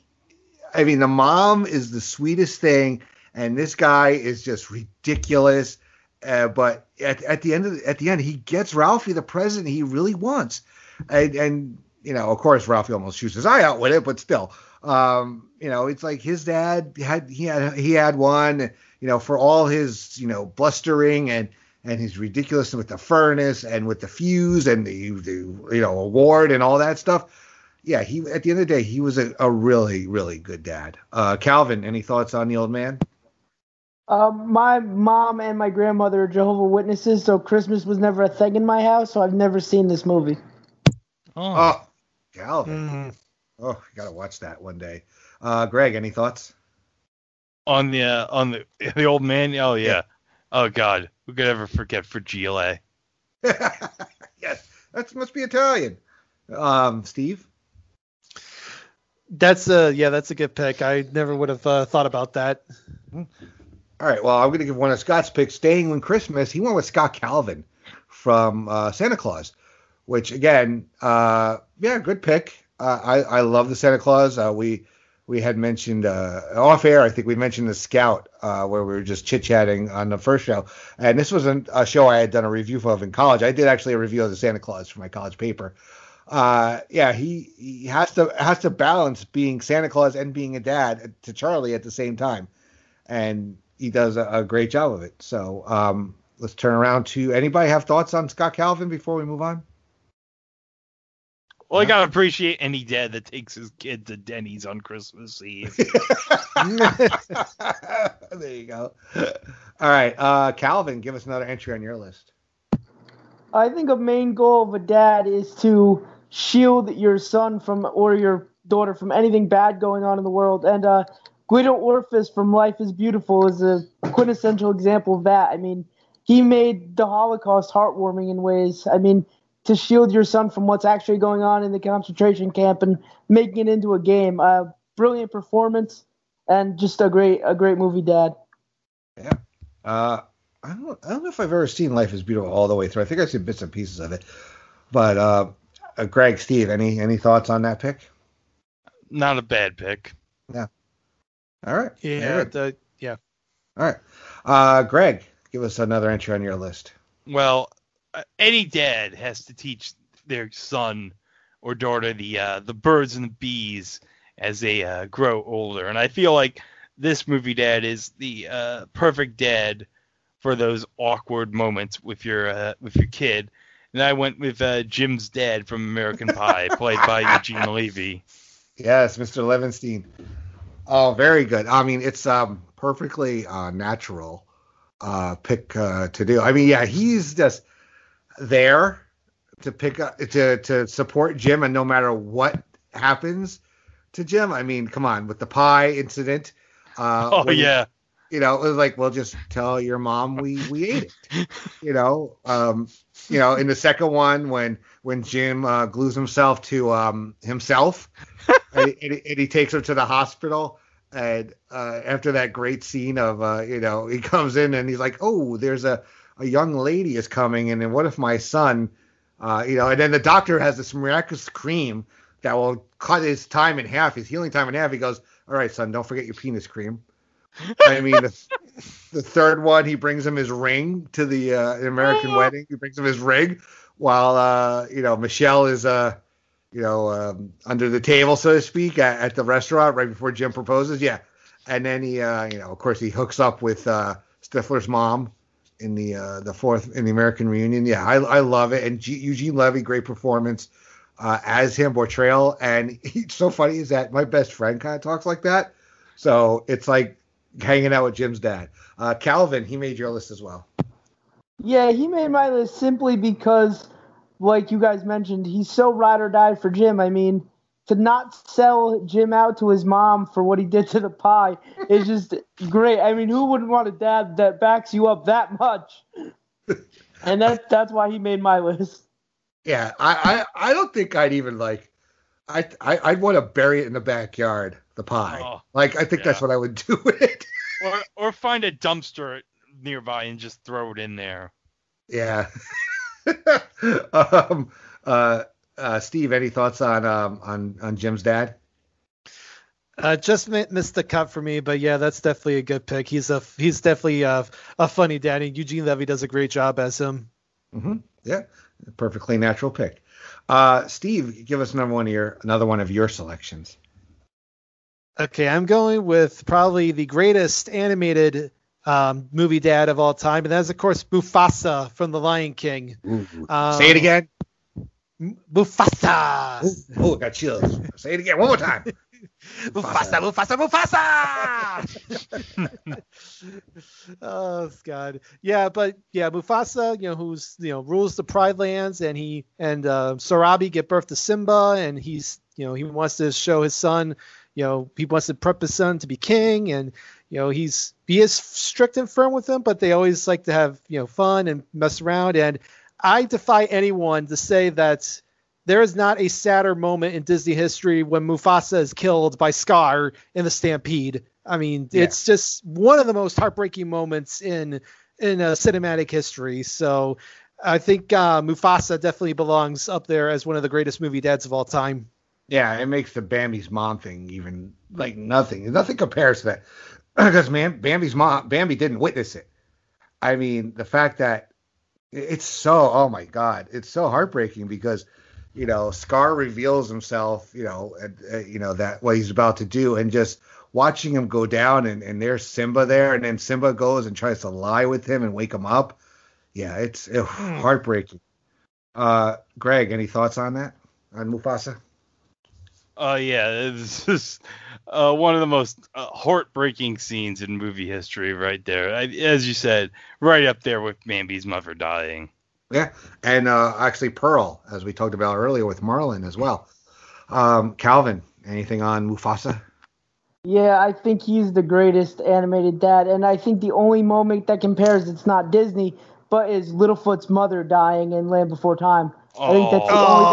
mom is the sweetest thing, and this guy is just ridiculous. But at the end, he gets Ralphie the present he really wants, and of course, Ralphie almost shoots his eye out with it, but still, it's like his dad had one, for all his blustering and his ridiculousness with the furnace and with the fuse and the award and all that stuff. Yeah, he at the end of the day, he was a really, really good dad. Calvin, any thoughts on The Old Man? My mom and my grandmother are Jehovah's Witnesses, so Christmas was never a thing in my house, so I've never seen this movie. Oh, Calvin. Mm-hmm. Oh, you gotta watch that one day. Greg, any thoughts? On the Old Man? Oh, yeah. Oh, God. Who could ever forget Fragile? Yes, that must be Italian. Steve? That's a good pick. I never would have thought about that. Mm-hmm. All right, well, I'm going to give one of Scott's picks. Staying with Christmas, he went with Scott Calvin from Santa Claus, which, again, good pick. I love the Santa Claus. We had mentioned off air, I think we mentioned The Scout, where we were just chit-chatting on the first show. And this was a show I had done a review of in college. I did actually a review of the Santa Claus for my college paper. He has to balance being Santa Claus and being a dad to Charlie at the same time. And he does a great job of it. So let's turn around to anybody have thoughts on Scott Calvin before we move on? Well, I gotta appreciate any dad that takes his kid to Denny's on Christmas Eve. There you go. All right, Calvin, give us another entry on your list. I think a main goal of a dad is to shield your son or your daughter from anything bad going on in the world. And Guido Orfis from Life is Beautiful is a quintessential example of that. He made the Holocaust heartwarming in ways. To shield your son from what's actually going on in the concentration camp and making it into a game. Brilliant performance and just a great movie dad. Yeah. I don't know if I've ever seen Life is Beautiful all the way through. I think I've seen bits and pieces of it. But Greg, Steve, any thoughts on that pick? Not a bad pick. Yeah. All right. Yeah. All right. Greg, give us another entry on your list. Well, any dad has to teach their son or daughter the birds and the bees as they grow older. And I feel like this movie dad is the perfect dad for those awkward moments with your kid. And I went with Jim's dad from American Pie, played by Eugene Levy. Yes, Mr. Levinstein. Oh, very good. I mean, it's perfectly natural pick to do. I mean, yeah, he's just there to pick up to support Jim, and no matter what happens to Jim, I mean, come on, with the pie incident. Yeah. You know, it was like, well, just tell your mom we ate it. You know, in the second one when Jim glues himself to himself, and he takes her to the hospital, and after that great scene of he comes in and he's like, oh, there's a young lady is coming, and then what if my son, and then the doctor has this miraculous cream that will cut his time in half, his healing time in half. He goes, all right, son, don't forget your penis cream. I mean, the third one, he brings him his ring to the American wedding. He brings him his ring while, Michelle is, under the table, so to speak, at the restaurant right before Jim proposes. Yeah. And then he, of course, he hooks up with Stifler's mom in the fourth, in the American reunion. Yeah, I love it. And Eugene Levy, great performance as him, portrayal. And it's so funny is that my best friend kind of talks like that. So it's like hanging out with Jim's dad. Calvin, he made your list as well. Yeah, he made my list simply because, like you guys mentioned, he's so ride or die for Jim. I mean, to not sell Jim out to his mom for what he did to the pie is just great. I mean, who wouldn't want a dad that backs you up that much? And that's why he made my list. Yeah, I don't think I'd even I'd want to bury it in the backyard, the pie. Oh, I think that's what I would do with it. Or find a dumpster nearby and just throw it in there. Yeah. Steve, any thoughts on Jim's dad? Just missed the cut for me, but yeah, that's definitely a good pick. He's definitely a funny dad, and Eugene Levy does a great job as him. Mm-hmm. Yeah, perfectly natural pick. Steve, give us another one of your selections. Okay, I'm going with probably the greatest animated movie dad of all time, and that's of course Mufasa from The Lion King. Say it again. Mufasa. Oh, got chills. Say it again one more time. Mufasa. Oh God, yeah, but yeah, Mufasa, who's rules the Pride Lands, and he and Sarabi get birth to Simba, and he's he wants to show his son, he wants to prep his son to be king, and he is strict and firm with him, but they always like to have fun and mess around, and I defy anyone to say that there is not a sadder moment in Disney history when Mufasa is killed by Scar in the Stampede. I mean, It's just one of the most heartbreaking moments in cinematic history. So I think Mufasa definitely belongs up there as one of the greatest movie dads of all time. Yeah, it makes the Bambi's mom thing even nothing. Nothing compares to that. Because, man, Bambi didn't witness it. I mean, the fact that it's so, oh my God, it's so heartbreaking because, Scar reveals himself, that what he's about to do, and just watching him go down, and there's Simba there, and then Simba goes and tries to lie with him and wake him up. Yeah, it's heartbreaking. Greg, any thoughts on that, on Mufasa? Yeah, this is one of the most heartbreaking scenes in movie history right there. As you said, right up there with Bambi's mother dying. Yeah, and actually Pearl, as we talked about earlier with Marlin as well. Calvin, anything on Mufasa? Yeah, I think he's the greatest animated dad, and I think the only moment that compares, it's not Disney, but is Littlefoot's mother dying in Land Before Time. I think that's the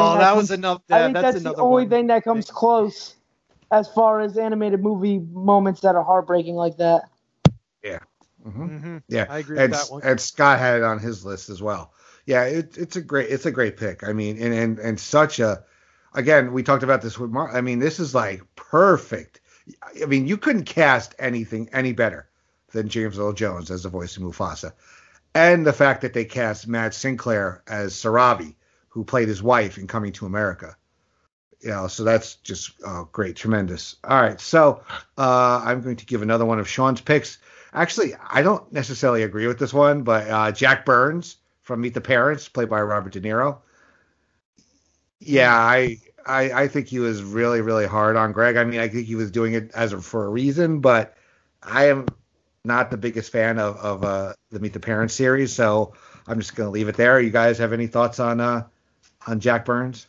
only thing that comes close as far as animated movie moments that are heartbreaking like that. Yeah. Mm-hmm. Mm-hmm. Yeah, I agree with that one. And Scott had it on his list as well. Yeah, it's a great pick. I mean, and such a, again, we talked about this with Mark. I mean, this is perfect. I mean, you couldn't cast anything any better than James Earl Jones as the voice of Mufasa, and the fact that they cast Matt Sinclair as Sarabi, who played his wife in Coming to America. So that's just great, tremendous. All right, so I'm going to give another one of Sean's picks. Actually, I don't necessarily agree with this one, but Jack Burns from Meet the Parents, played by Robert De Niro. Yeah, I think he was really, really hard on Greg. I mean, I think he was doing it for a reason, but I am not the biggest fan of the Meet the Parents series, so I'm just going to leave it there. You guys have any thoughts on Jack Burns?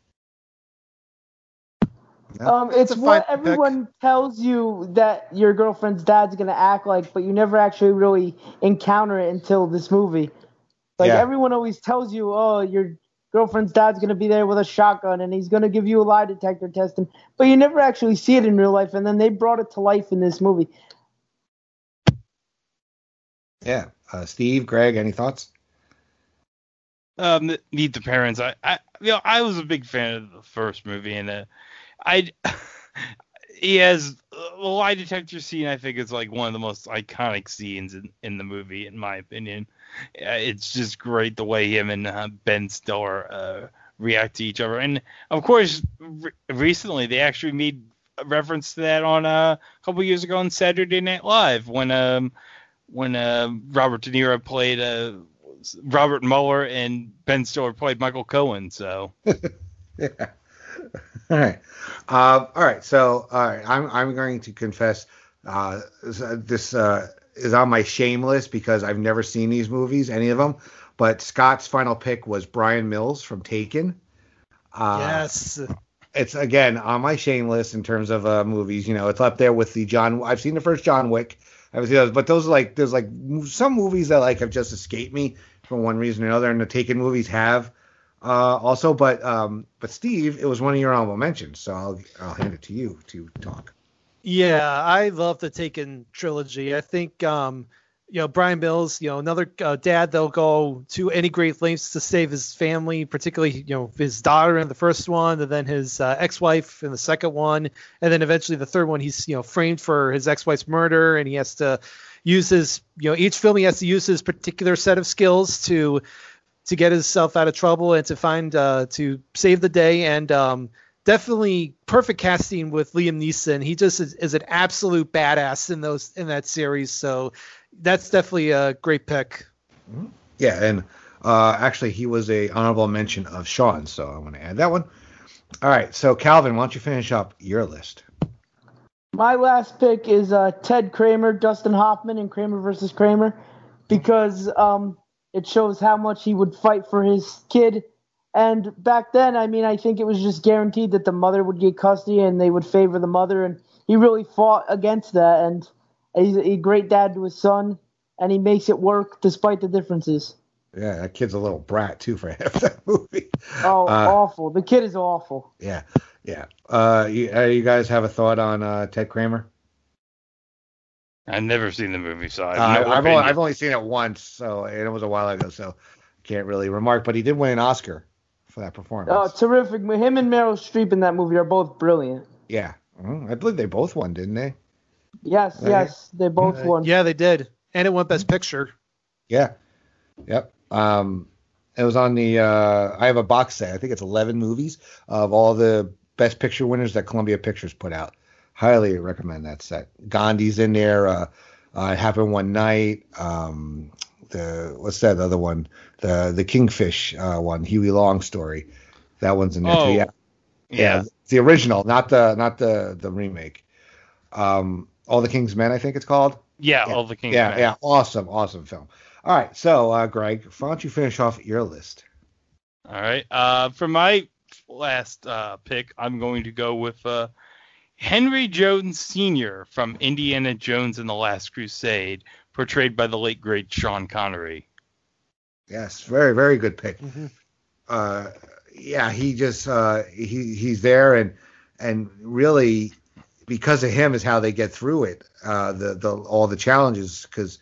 No? It's what everyone tells you that your girlfriend's dad's going to act like, but you never actually really encounter it until this movie. Everyone always tells you, oh, your girlfriend's dad's going to be there with a shotgun and he's going to give you a lie detector test, but you never actually see it in real life, and then they brought it to life in this movie. Yeah. Steve, Greg, any thoughts? Meet the Parents. I was a big fan of the first movie, and he has a lie detector scene. I think is like one of the most iconic scenes in the movie, in my opinion. It's just great the way him and Ben Stiller react to each other, and of course, recently they actually made a reference to that on a couple years ago on Saturday Night Live when Robert De Niro played Robert Mueller and Ben Stiller played Michael Cohen. So yeah. All right. All right. So, I'm going to confess this is on my shame list because I've never seen these movies, any of them. But Scott's final pick was Brian Mills from Taken. Yes. It's, again, on my shame list in terms of movies. It's up there with the John. I've seen the first John Wick. I haven't seen those, but those are there's some movies that have just escaped me for one reason or another, and the Taken movies have. Also, but Steve, it was one of your honorable mentions, so I'll hand it to you to talk. Yeah, I love the Taken trilogy. I think Brian Mills, another dad that'll go to any great lengths to save his family, particularly his daughter in the first one, and then his ex-wife in the second one, and then eventually the third one. He's framed for his ex-wife's murder, and he has to use his each film he has to use his particular set of skills to get himself out of trouble and to find to save the day. And definitely perfect casting with Liam Neeson. He just is an absolute badass in that series. So that's definitely a great pick. Yeah, and actually he was a honorable mention of Sean, so I want to add that one. All right, so Calvin, why don't you finish up your list? My last pick is Ted Kramer, Dustin Hoffman, and Kramer versus Kramer, because it shows how much he would fight for his kid. And back then, I think it was just guaranteed that the mother would get custody and they would favor the mother. And he really fought against that. And he's a great dad to his son, and he makes it work despite the differences. Yeah, that kid's a little brat, too, for half that movie. Oh, awful. The kid is awful. Yeah. You guys have a thought on Ted Kramer? I've never seen the movie, so I've only seen it once, and it was a while ago, so can't really remark. But he did win an Oscar for that performance. Oh, terrific! Him and Meryl Streep in that movie are both brilliant. Yeah, I believe they both won, didn't they? Yes, they both won. Yeah, they did, and it won Best Picture. Yeah, yep. It was on the. I have a box set. I think it's 11 movies of all the Best Picture winners that Columbia Pictures put out. Highly recommend that set. Gandhi's in there. It Happened One Night. What's that other one? The Kingfish one. Huey Long story. That one's in there too. Yeah. The original, not the remake. All the King's Men, I think it's called. Yeah. All the King's Men. Yeah. Awesome film. All right. So, Greg, why don't you finish off your list? All right. For my last pick, I'm going to go with Henry Jones Sr. from Indiana Jones and the Last Crusade, portrayed by the late, great Sean Connery. Yes, very, very good pick. Mm-hmm. He just he's there, and really because of him is how they get through it. All the challenges, because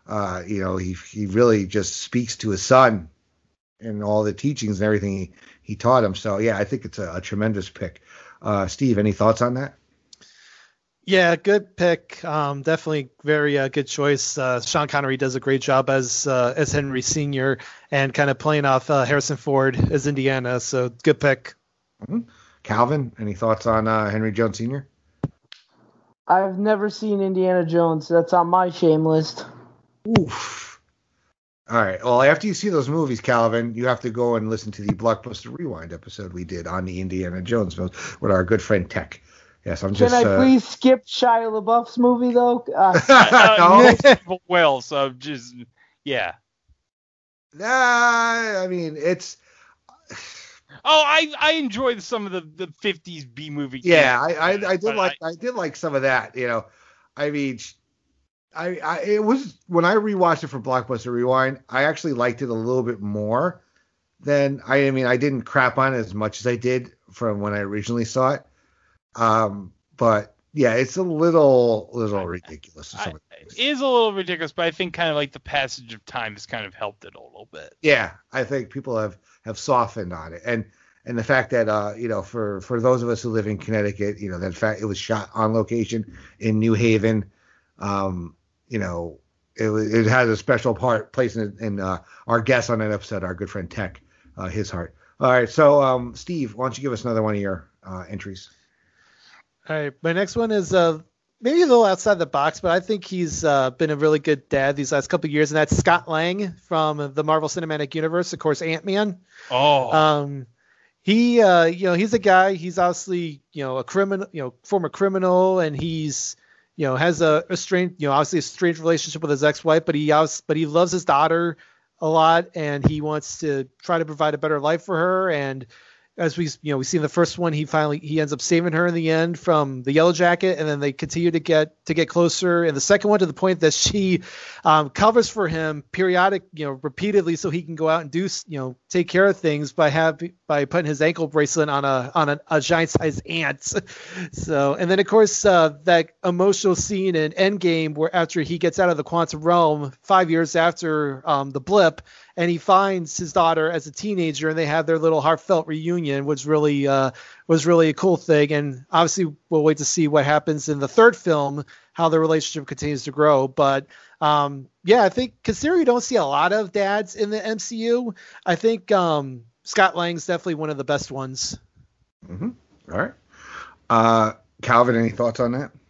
he really just speaks to his son and all the teachings and everything he taught him. So yeah, I think it's a tremendous pick. Steve, any thoughts on that? Yeah, good pick. Definitely very good choice. Sean Connery does a great job as Henry Sr. and kind of playing off Harrison Ford as Indiana. So good pick. Mm-hmm. Calvin, any thoughts on Henry Jones Sr.? I've never seen Indiana Jones. That's on my shame list. Oof. All right. Well, after you see those movies, Calvin, you have to go and listen to the Blockbuster Rewind episode we did on the Indiana Jones films with our good friend Tech. Yes, I'm just. Can I please skip Shia LaBeouf's movie though? No. Well, so just yeah. Nah, I mean it's. Oh, I enjoyed some of the 50s B movie. Yeah, I did like some of that. You know, I mean, it was when I rewatched it for Blockbuster Rewind, I actually liked it a little bit more than I mean, I didn't crap on it as much as I did from when I originally saw it. But yeah, it's a little ridiculous. It is a little ridiculous, but I think kind of like the passage of time has kind of helped it a little bit. Yeah, I think people have softened on it, and the fact that you know, for those of us who live in Connecticut, you know, that fact it was shot on location in New Haven, you know, it has a special place in our guest on that episode, our good friend Tech, his heart. All right, so Steve, why don't you give us another one of your entries? All right, my next one is maybe a little outside the box, but I think he's been a really good dad these last couple of years, and that's Scott Lang from the Marvel Cinematic Universe, of course, Ant-Man. Oh. He, you know, he's a guy. He's obviously, you know, a criminal, you know, former criminal, and he's, you know, has a strange, you know, obviously a strange relationship with his ex-wife, but he loves his daughter a lot, and he wants to try to provide a better life for her. And as we see in the first one, he ends up saving her in the end from the Yellow Jacket, and then they continue to get closer. And the second one, to the point that she covers for him repeatedly, so he can go out and do, you know, take care of things by putting his ankle bracelet on a giant sized ant. So, and then of course that emotional scene in Endgame where after he gets out of the quantum realm 5 years after the blip, and he finds his daughter as a teenager, and they have their little heartfelt reunion, was really a cool thing. And obviously, we'll wait to see what happens in the third film, how the relationship continues to grow. But yeah, I think considering you don't see a lot of dads in the MCU, I think Scott Lang's definitely one of the best ones. Mm-hmm. All right, Calvin, any thoughts on that?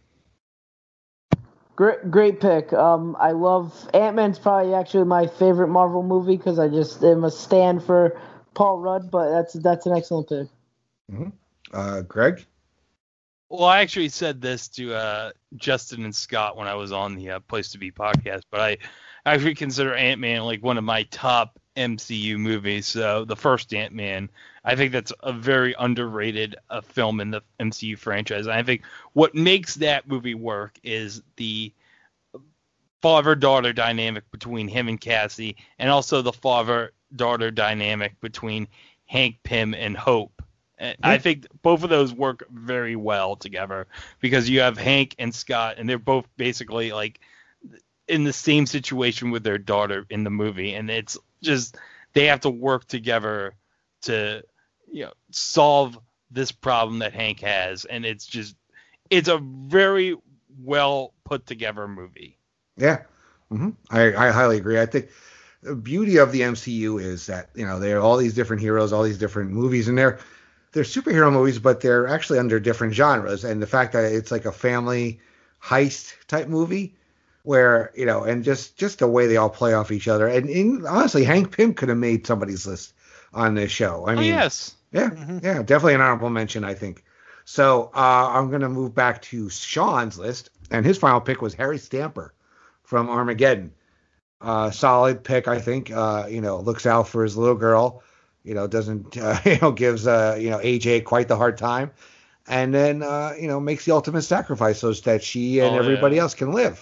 Great pick. I love Ant-Man's probably actually my favorite Marvel movie because I just am a stan for Paul Rudd, but that's an excellent pick. Mm-hmm. Greg? Well, I actually said this to Justin and Scott when I was on the Place to Be podcast, but I actually consider Ant-Man like one of my top MCU movies. So the first Ant-Man, I think that's a very underrated film in the MCU franchise. And I think what makes that movie work is the father-daughter dynamic between him and Cassie, and also the father-daughter dynamic between Hank Pym and Hope. I think both of those work very well together because you have Hank and Scott, and they're both basically like in the same situation with their daughter in the movie, and it's just they have to work together to, you know, solve this problem that Hank has, and it's a very well put together movie. Yeah, mm-hmm. I highly agree. I think the beauty of the MCU is that, you know, there are all these different heroes, all these different movies, and they're superhero movies, but they're actually under different genres. And the fact that it's like a family heist type movie where, you know, and just the way they all play off each other. And honestly, Hank Pym could have made somebody's list on this show. I mean, yes. Yeah, yeah, definitely an honorable mention, I think. So I'm going to move back to Sean's list, and his final pick was Harry Stamper from Armageddon. Solid pick, I think. You know, looks out for his little girl. You know, doesn't, gives, AJ quite the hard time. And then, makes the ultimate sacrifice so that she and everybody else can live.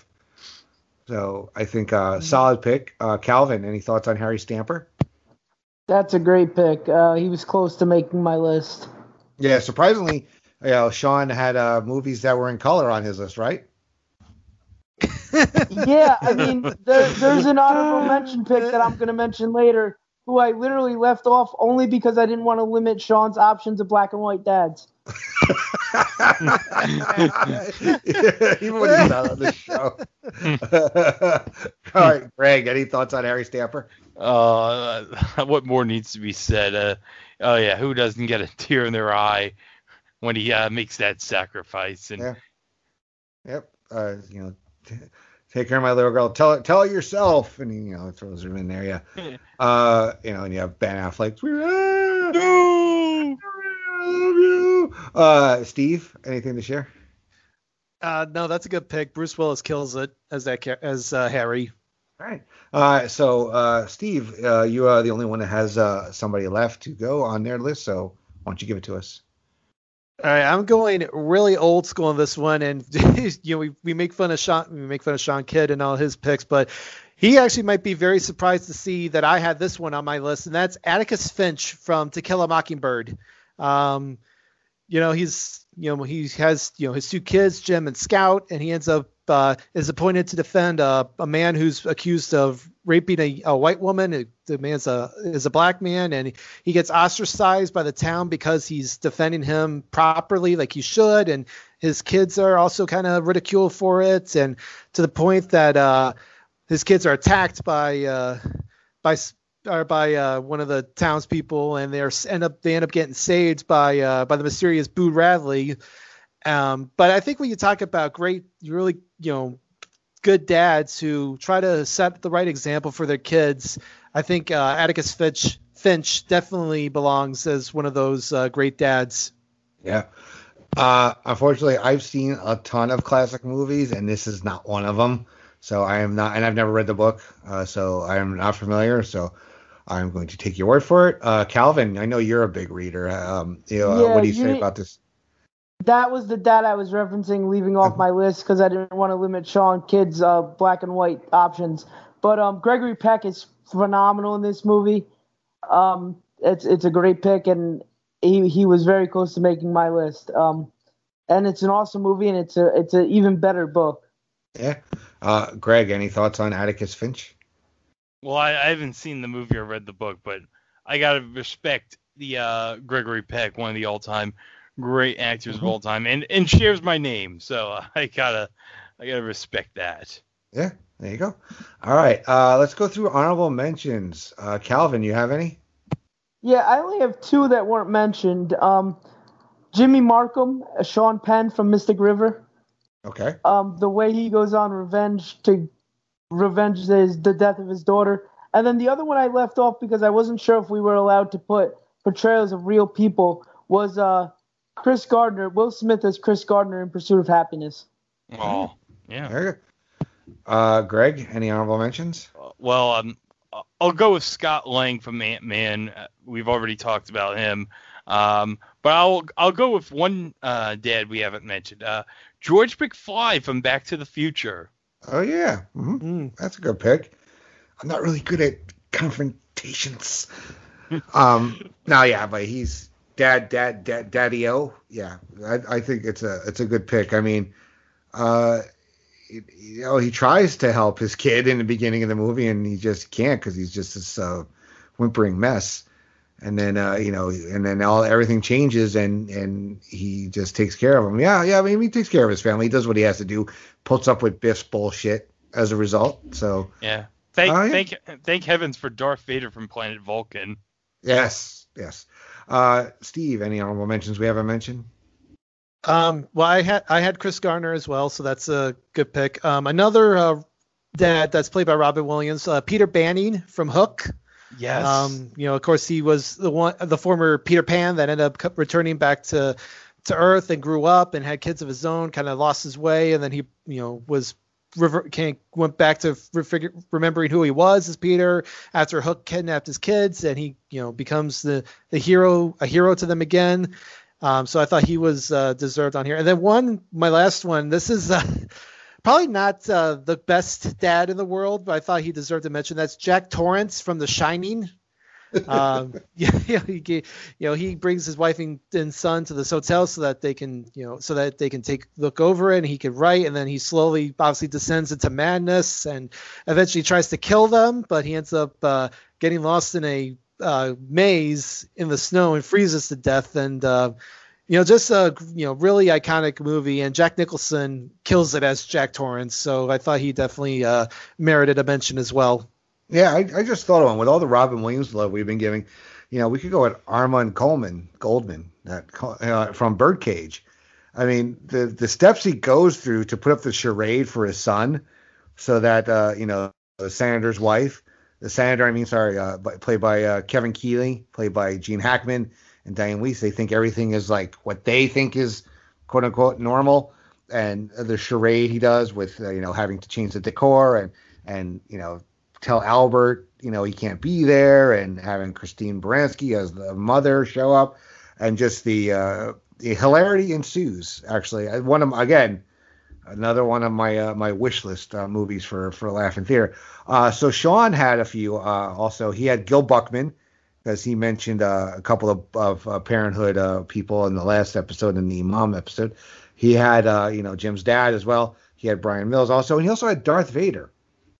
So I think solid pick. Calvin, any thoughts on Harry Stamper? That's a great pick. He was close to making my list. Yeah, surprisingly, Sean had movies that were in color on his list, right? Yeah, I mean, there's an honorable mention pick that I'm going to mention later, who I literally left off only because I didn't want to limit Sean's options of black and white dads. Even when he's not on the show. All right, Greg, any thoughts on Harry Stamper? What more needs to be said? Oh yeah, who doesn't get a tear in their eye when he makes that sacrifice? And Yep. Take care of my little girl. Tell it yourself. And he, throws her in there. Yeah. And you have Ben Affleck. I love you. Steve, anything to share? No, that's a good pick. Bruce Willis kills it as Harry. All right. So Steve, you are the only one that has somebody left to go on their list. So why don't you give it to us? All right, I'm going really old school on this one, and we make fun of Sean Kidd and all his picks, but he actually might be very surprised to see that I had this one on my list, and that's Atticus Finch from To Kill a Mockingbird. He has his two kids, Jim and Scout, and he ends up is appointed to defend a man who's accused of raping a white woman. The man is a black man, and he gets ostracized by the town because he's defending him properly, like he should. And his kids are also kind of ridiculed for it, and to the point that his kids are attacked by one of the townspeople, and they end up getting saved by the mysterious Boo Radley. But I think when you talk about really good dads who try to set the right example for their kids, I think Atticus Finch definitely belongs as one of those great dads. Yeah. Unfortunately, I've seen a ton of classic movies, and this is not one of them. So I am not, and I've never read the book, so I am not familiar. So I'm going to take your word for it. Calvin, I know you're a big reader. What do you say about this? That was the dad I was referencing, leaving off my list because I didn't want to limit Sean Kidd's black and white options. But Gregory Peck is phenomenal in this movie. It's a great pick, and he was very close to making my list. And it's an awesome movie, and it's an even better book. Yeah. Greg, any thoughts on Atticus Finch? Well, I haven't seen the movie or read the book, but I gotta respect the Gregory Peck, one of the all-time great actors of all time, and shares my name, so I gotta respect that. Yeah, there you go. All right, let's go through honorable mentions. Calvin, you have any? Yeah, I only have two that weren't mentioned. Jimmy Markham, Sean Penn from Mystic River. Okay. The way he goes on revenge the death of his daughter. And then the other one I left off because I wasn't sure if we were allowed to put portrayals of real people was Chris Gardner, Will Smith as Chris Gardner in Pursuit of Happiness. Oh, yeah. Very good. Greg, any honorable mentions? Well, I'll go with Scott Lang from Ant-Man. We've already talked about him. But I'll go with one dad we haven't mentioned. George McFly from Back to the Future. Oh, yeah. Mm-hmm. That's a good pick. I'm not really good at confrontations. But he's Daddy-O. Yeah, I think it's a good pick. I mean, he tries to help his kid in the beginning of the movie, and he just can't because he's just this whimpering mess. And then everything changes, and he just takes care of him. Yeah. I mean, he takes care of his family. He does what he has to do. Puts up with Biff's bullshit as a result. So yeah. Thank heavens for Darth Vader from Planet Vulcan. Yes. Steve, any honorable mentions we haven't mentioned? Well, I had Chris Gardner as well, so that's a good pick. Another dad that's played by Robin Williams, Peter Banning from Hook. Yes. Of course, he was the former Peter Pan that ended up returning back to Earth and grew up and had kids of his own. Kind of lost his way, and then he, went back to remembering who he was as Peter after Hook kidnapped his kids, and he, becomes the hero, a hero to them again. So I thought he was deserved on here. And then my last one. This is probably not the best dad in the world, but I thought he deserved to mention. That's Jack Torrance from The Shining. He brings his wife and son to this hotel so that they can look over it, and he can write, and then he slowly obviously descends into madness and eventually tries to kill them, but he ends up getting lost in a maze in the snow and freezes to death. And just a really iconic movie, and Jack Nicholson kills it as Jack Torrance. So I thought he definitely merited a mention as well. Yeah, I just thought of one with all the Robin Williams love we've been giving. We could go with Armand Goldman from Birdcage. I mean, the steps he goes through to put up the charade for his son, so that the senator's wife, played by Kevin Keeley, played by Gene Hackman and Diane Weiss, they think everything is like what they think is quote unquote normal, and the charade he does with having to change the decor and tell Albert he can't be there, and having Christine Baranski as the mother show up, and just the hilarity ensues. Actually, another one of my wish list movies for Laugh in Theater. So Sean had a few. Also, he had Gil Buckman, because he mentioned a couple of Parenthood people in the last episode, in the Mom episode. He had Jim's dad as well. He had Brian Mills also, and he also had Darth Vader.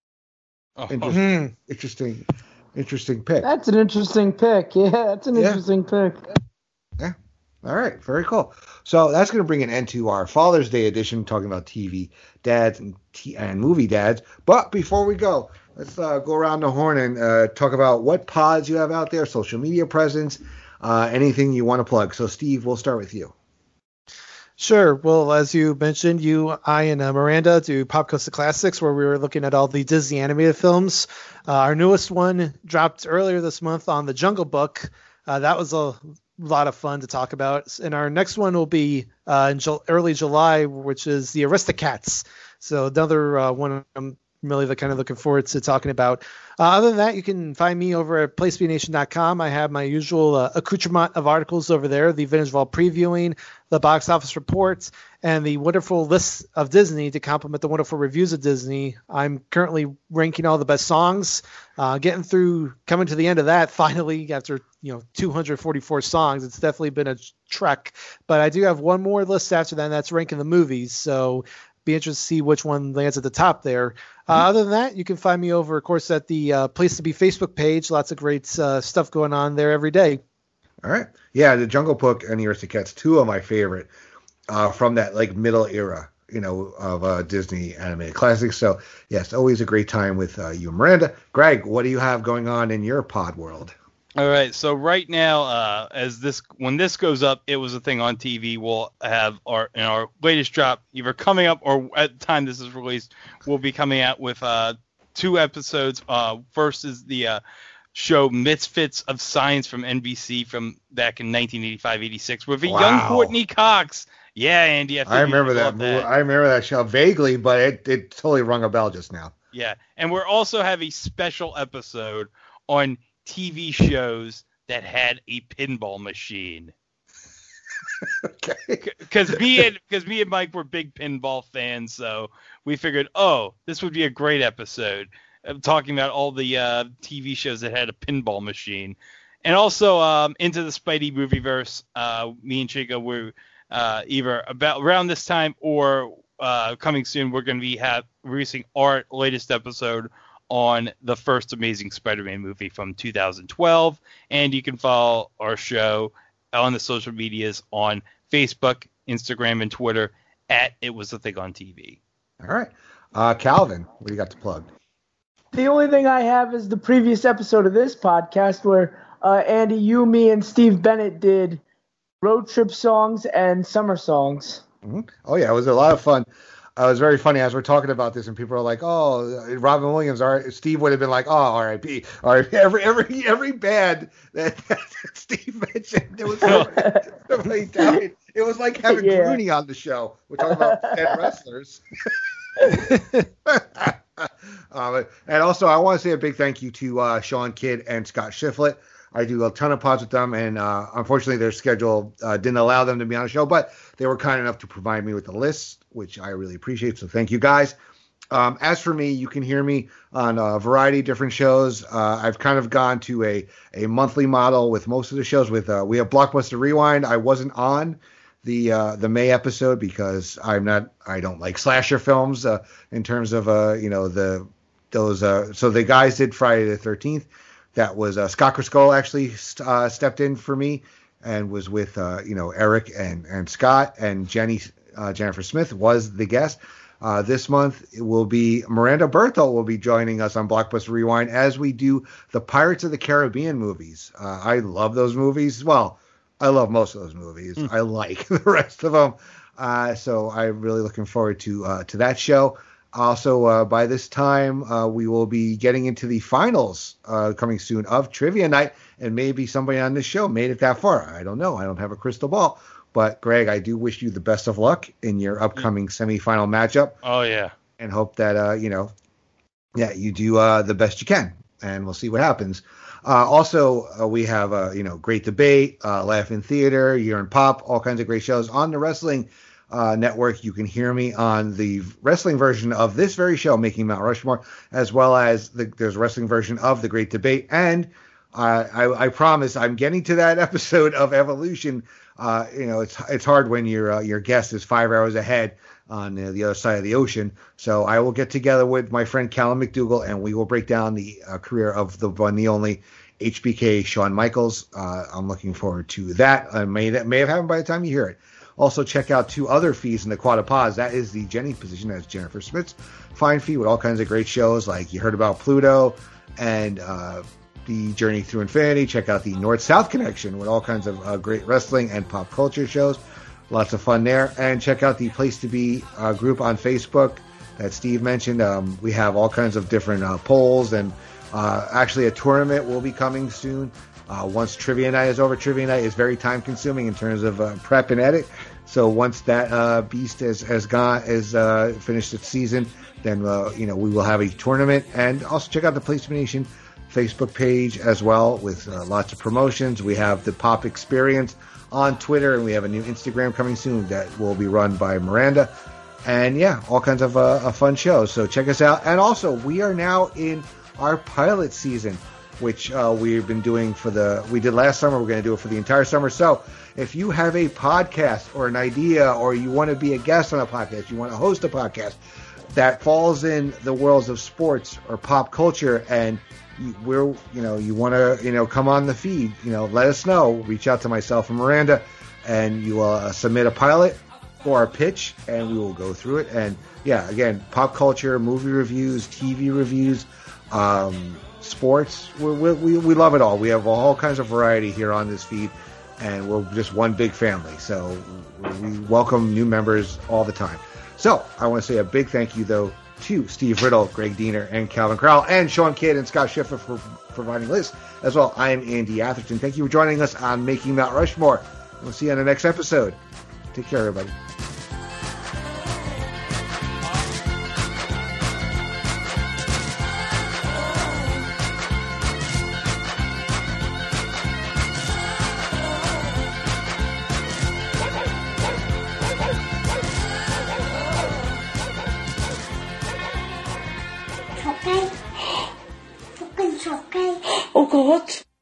Interesting pick. That's an interesting pick. Yeah, that's an interesting pick. Yeah. All right. Very cool. So that's going to bring an end to our Father's Day edition, talking about TV dads and movie dads. But before we go, let's go around the horn and talk about what pods you have out there, social media presence, anything you want to plug. So, Steve, we'll start with you. Sure. Well, as you mentioned, I and Miranda do Pop Coast Classics, where we were looking at all the Disney animated films. Our newest one dropped earlier this month on The Jungle Book. That was a lot of fun to talk about. And our next one will be in early July, which is The Aristocats. So another one I'm really kind of looking forward to talking about. Other than that, you can find me over at placebnation.com. I have my usual accoutrement of articles over there, the Vintage Vault previewing, the box office reports, and the wonderful list of Disney to complement the wonderful reviews of Disney. I'm currently ranking all the best songs, coming to the end of that finally after 244 songs. It's definitely been a trek, but I do have one more list after that, and that's ranking the movies. So be interested to see which one lands at the top there. Other than that, you can find me over, of course, at the Place to Be Facebook page. Lots of great stuff going on there every day. All right. Yeah, The Jungle Book and The Aristocats, two of my favorite from that middle era, of Disney animated classics. So yes, always a great time with you and Miranda. Greg, what do you have going on in your pod world? All right, so right now, when this goes up, It Was a Thing on TV. We'll have our latest drop either coming up, or at the time this is released, we'll be coming out with 2 episodes. First is the show Misfits of Science from NBC from back in 1985-86 with a young Courtney Cox. Yeah, Andy, I remember that. I remember that show vaguely, but it totally rung a bell just now. Yeah, and we'll also have a special episode on TV shows that had a pinball machine. Okay. Because me and Mike were big pinball fans, so we figured, this would be a great episode of talking about all the TV shows that had a pinball machine. And also into the Spidey movieverse, me and Chico were either about around this time or coming soon, we're going to be releasing our latest episode on the first Amazing Spider-Man movie from 2012. And you can follow our show on the social medias on Facebook, Instagram, and Twitter at It Was a Thing on TV. All right. Calvin, what do you got to plug? The only thing I have is the previous episode of this podcast where Andy, you, me, and Steve Bennett did road trip songs and summer songs. Mm-hmm. Oh, yeah. It was a lot of fun. It was very funny as we're talking about this, and people are like, Robin Williams. Steve would have been like, R.I.P. Every band that Steve mentioned, it was somebody died. It was like having Rooney on the show. We're talking about dead wrestlers. And also, I want to say a big thank you to Sean Kidd and Scott Shiflett. I do a ton of pods with them, and unfortunately their schedule didn't allow them to be on the show, but they were kind enough to provide me with the list, which I really appreciate, so thank you guys. As for me, you can hear me on a variety of different shows. I've kind of gone to a monthly model with most of the shows. We have Blockbuster Rewind. I wasn't on the May episode because I don't like slasher films in terms of so the guys did Friday the 13th. That was Scott Crisco actually stepped in for me and was with Eric and Scott, and Jennifer Smith was the guest. This month it will be Miranda Berthold will be joining us on Blockbuster Rewind as we do the Pirates of the Caribbean movies. I love those movies. Well, I love most of those movies. I like the rest of them. So I'm really looking forward to that show. Also, by this time, we will be getting into the finals coming soon of Trivia Night, and maybe somebody on this show made it that far. I don't know. I don't have a crystal ball. But, Greg, I do wish you the best of luck in your upcoming semifinal matchup. Oh, yeah. And hope that, you do the best you can, and we'll see what happens. Also, we have, great debate, Laugh in Theater, Year in Pop, all kinds of great shows on the Wrestling Network. You can hear me on the wrestling version of this very show, Making Mount Rushmore, as well as there's a wrestling version of the Great Debate. And I promise I'm getting to that episode of Evolution. It's hard when your guest is 5 hours ahead on the other side of the ocean. So I will get together with my friend Callum McDougall, and we will break down the career of the one, the only HBK Shawn Michaels. I'm looking forward to that. That may have happened by the time you hear it. Also, check out 2 other feeds in the Quadapaz. That is the Jenny position. That's Jennifer Smith's fine feed with all kinds of great shows, like you heard about Pluto and the Journey Through Infinity. Check out the North-South Connection with all kinds of great wrestling and pop culture shows. Lots of fun there. And check out the Place to Be group on Facebook that Steve mentioned. We have all kinds of different polls, and actually a tournament will be coming soon. Once Trivia Night is over. Trivia Night is very time consuming in terms of prep and edit. So once that beast has finished its season, then we will have a tournament. And also check out the Place to Be Nation Facebook page as well with lots of promotions. We have the Pop Experience on Twitter, and we have a new Instagram coming soon that will be run by Miranda. And yeah, all kinds of fun shows. So check us out. And also, we are now in our pilot season, which we've been doing we did last summer. We're going to do it for the entire summer. So if you have a podcast or an idea, or you want to be a guest on a podcast, you want to host a podcast that falls in the worlds of sports or pop culture, and you want to, come on the feed, let us know. Reach out to myself and Miranda, and you will submit a pilot or a pitch, and we will go through it. And yeah, again, pop culture, movie reviews, TV reviews, sports. We love it all. We have all kinds of variety here on this feed, and we're just one big family. So we welcome new members all the time. So I want to say a big thank you, though, to Steve Riddle, Greg Diener, and Calvin Crowell, and Sean Kidd and Scott Schiffer for providing lists as well. I am Andy Atherton. Thank you for joining us on Making Mount Rushmore. We'll see you on the next episode. Take care, everybody. Oh God.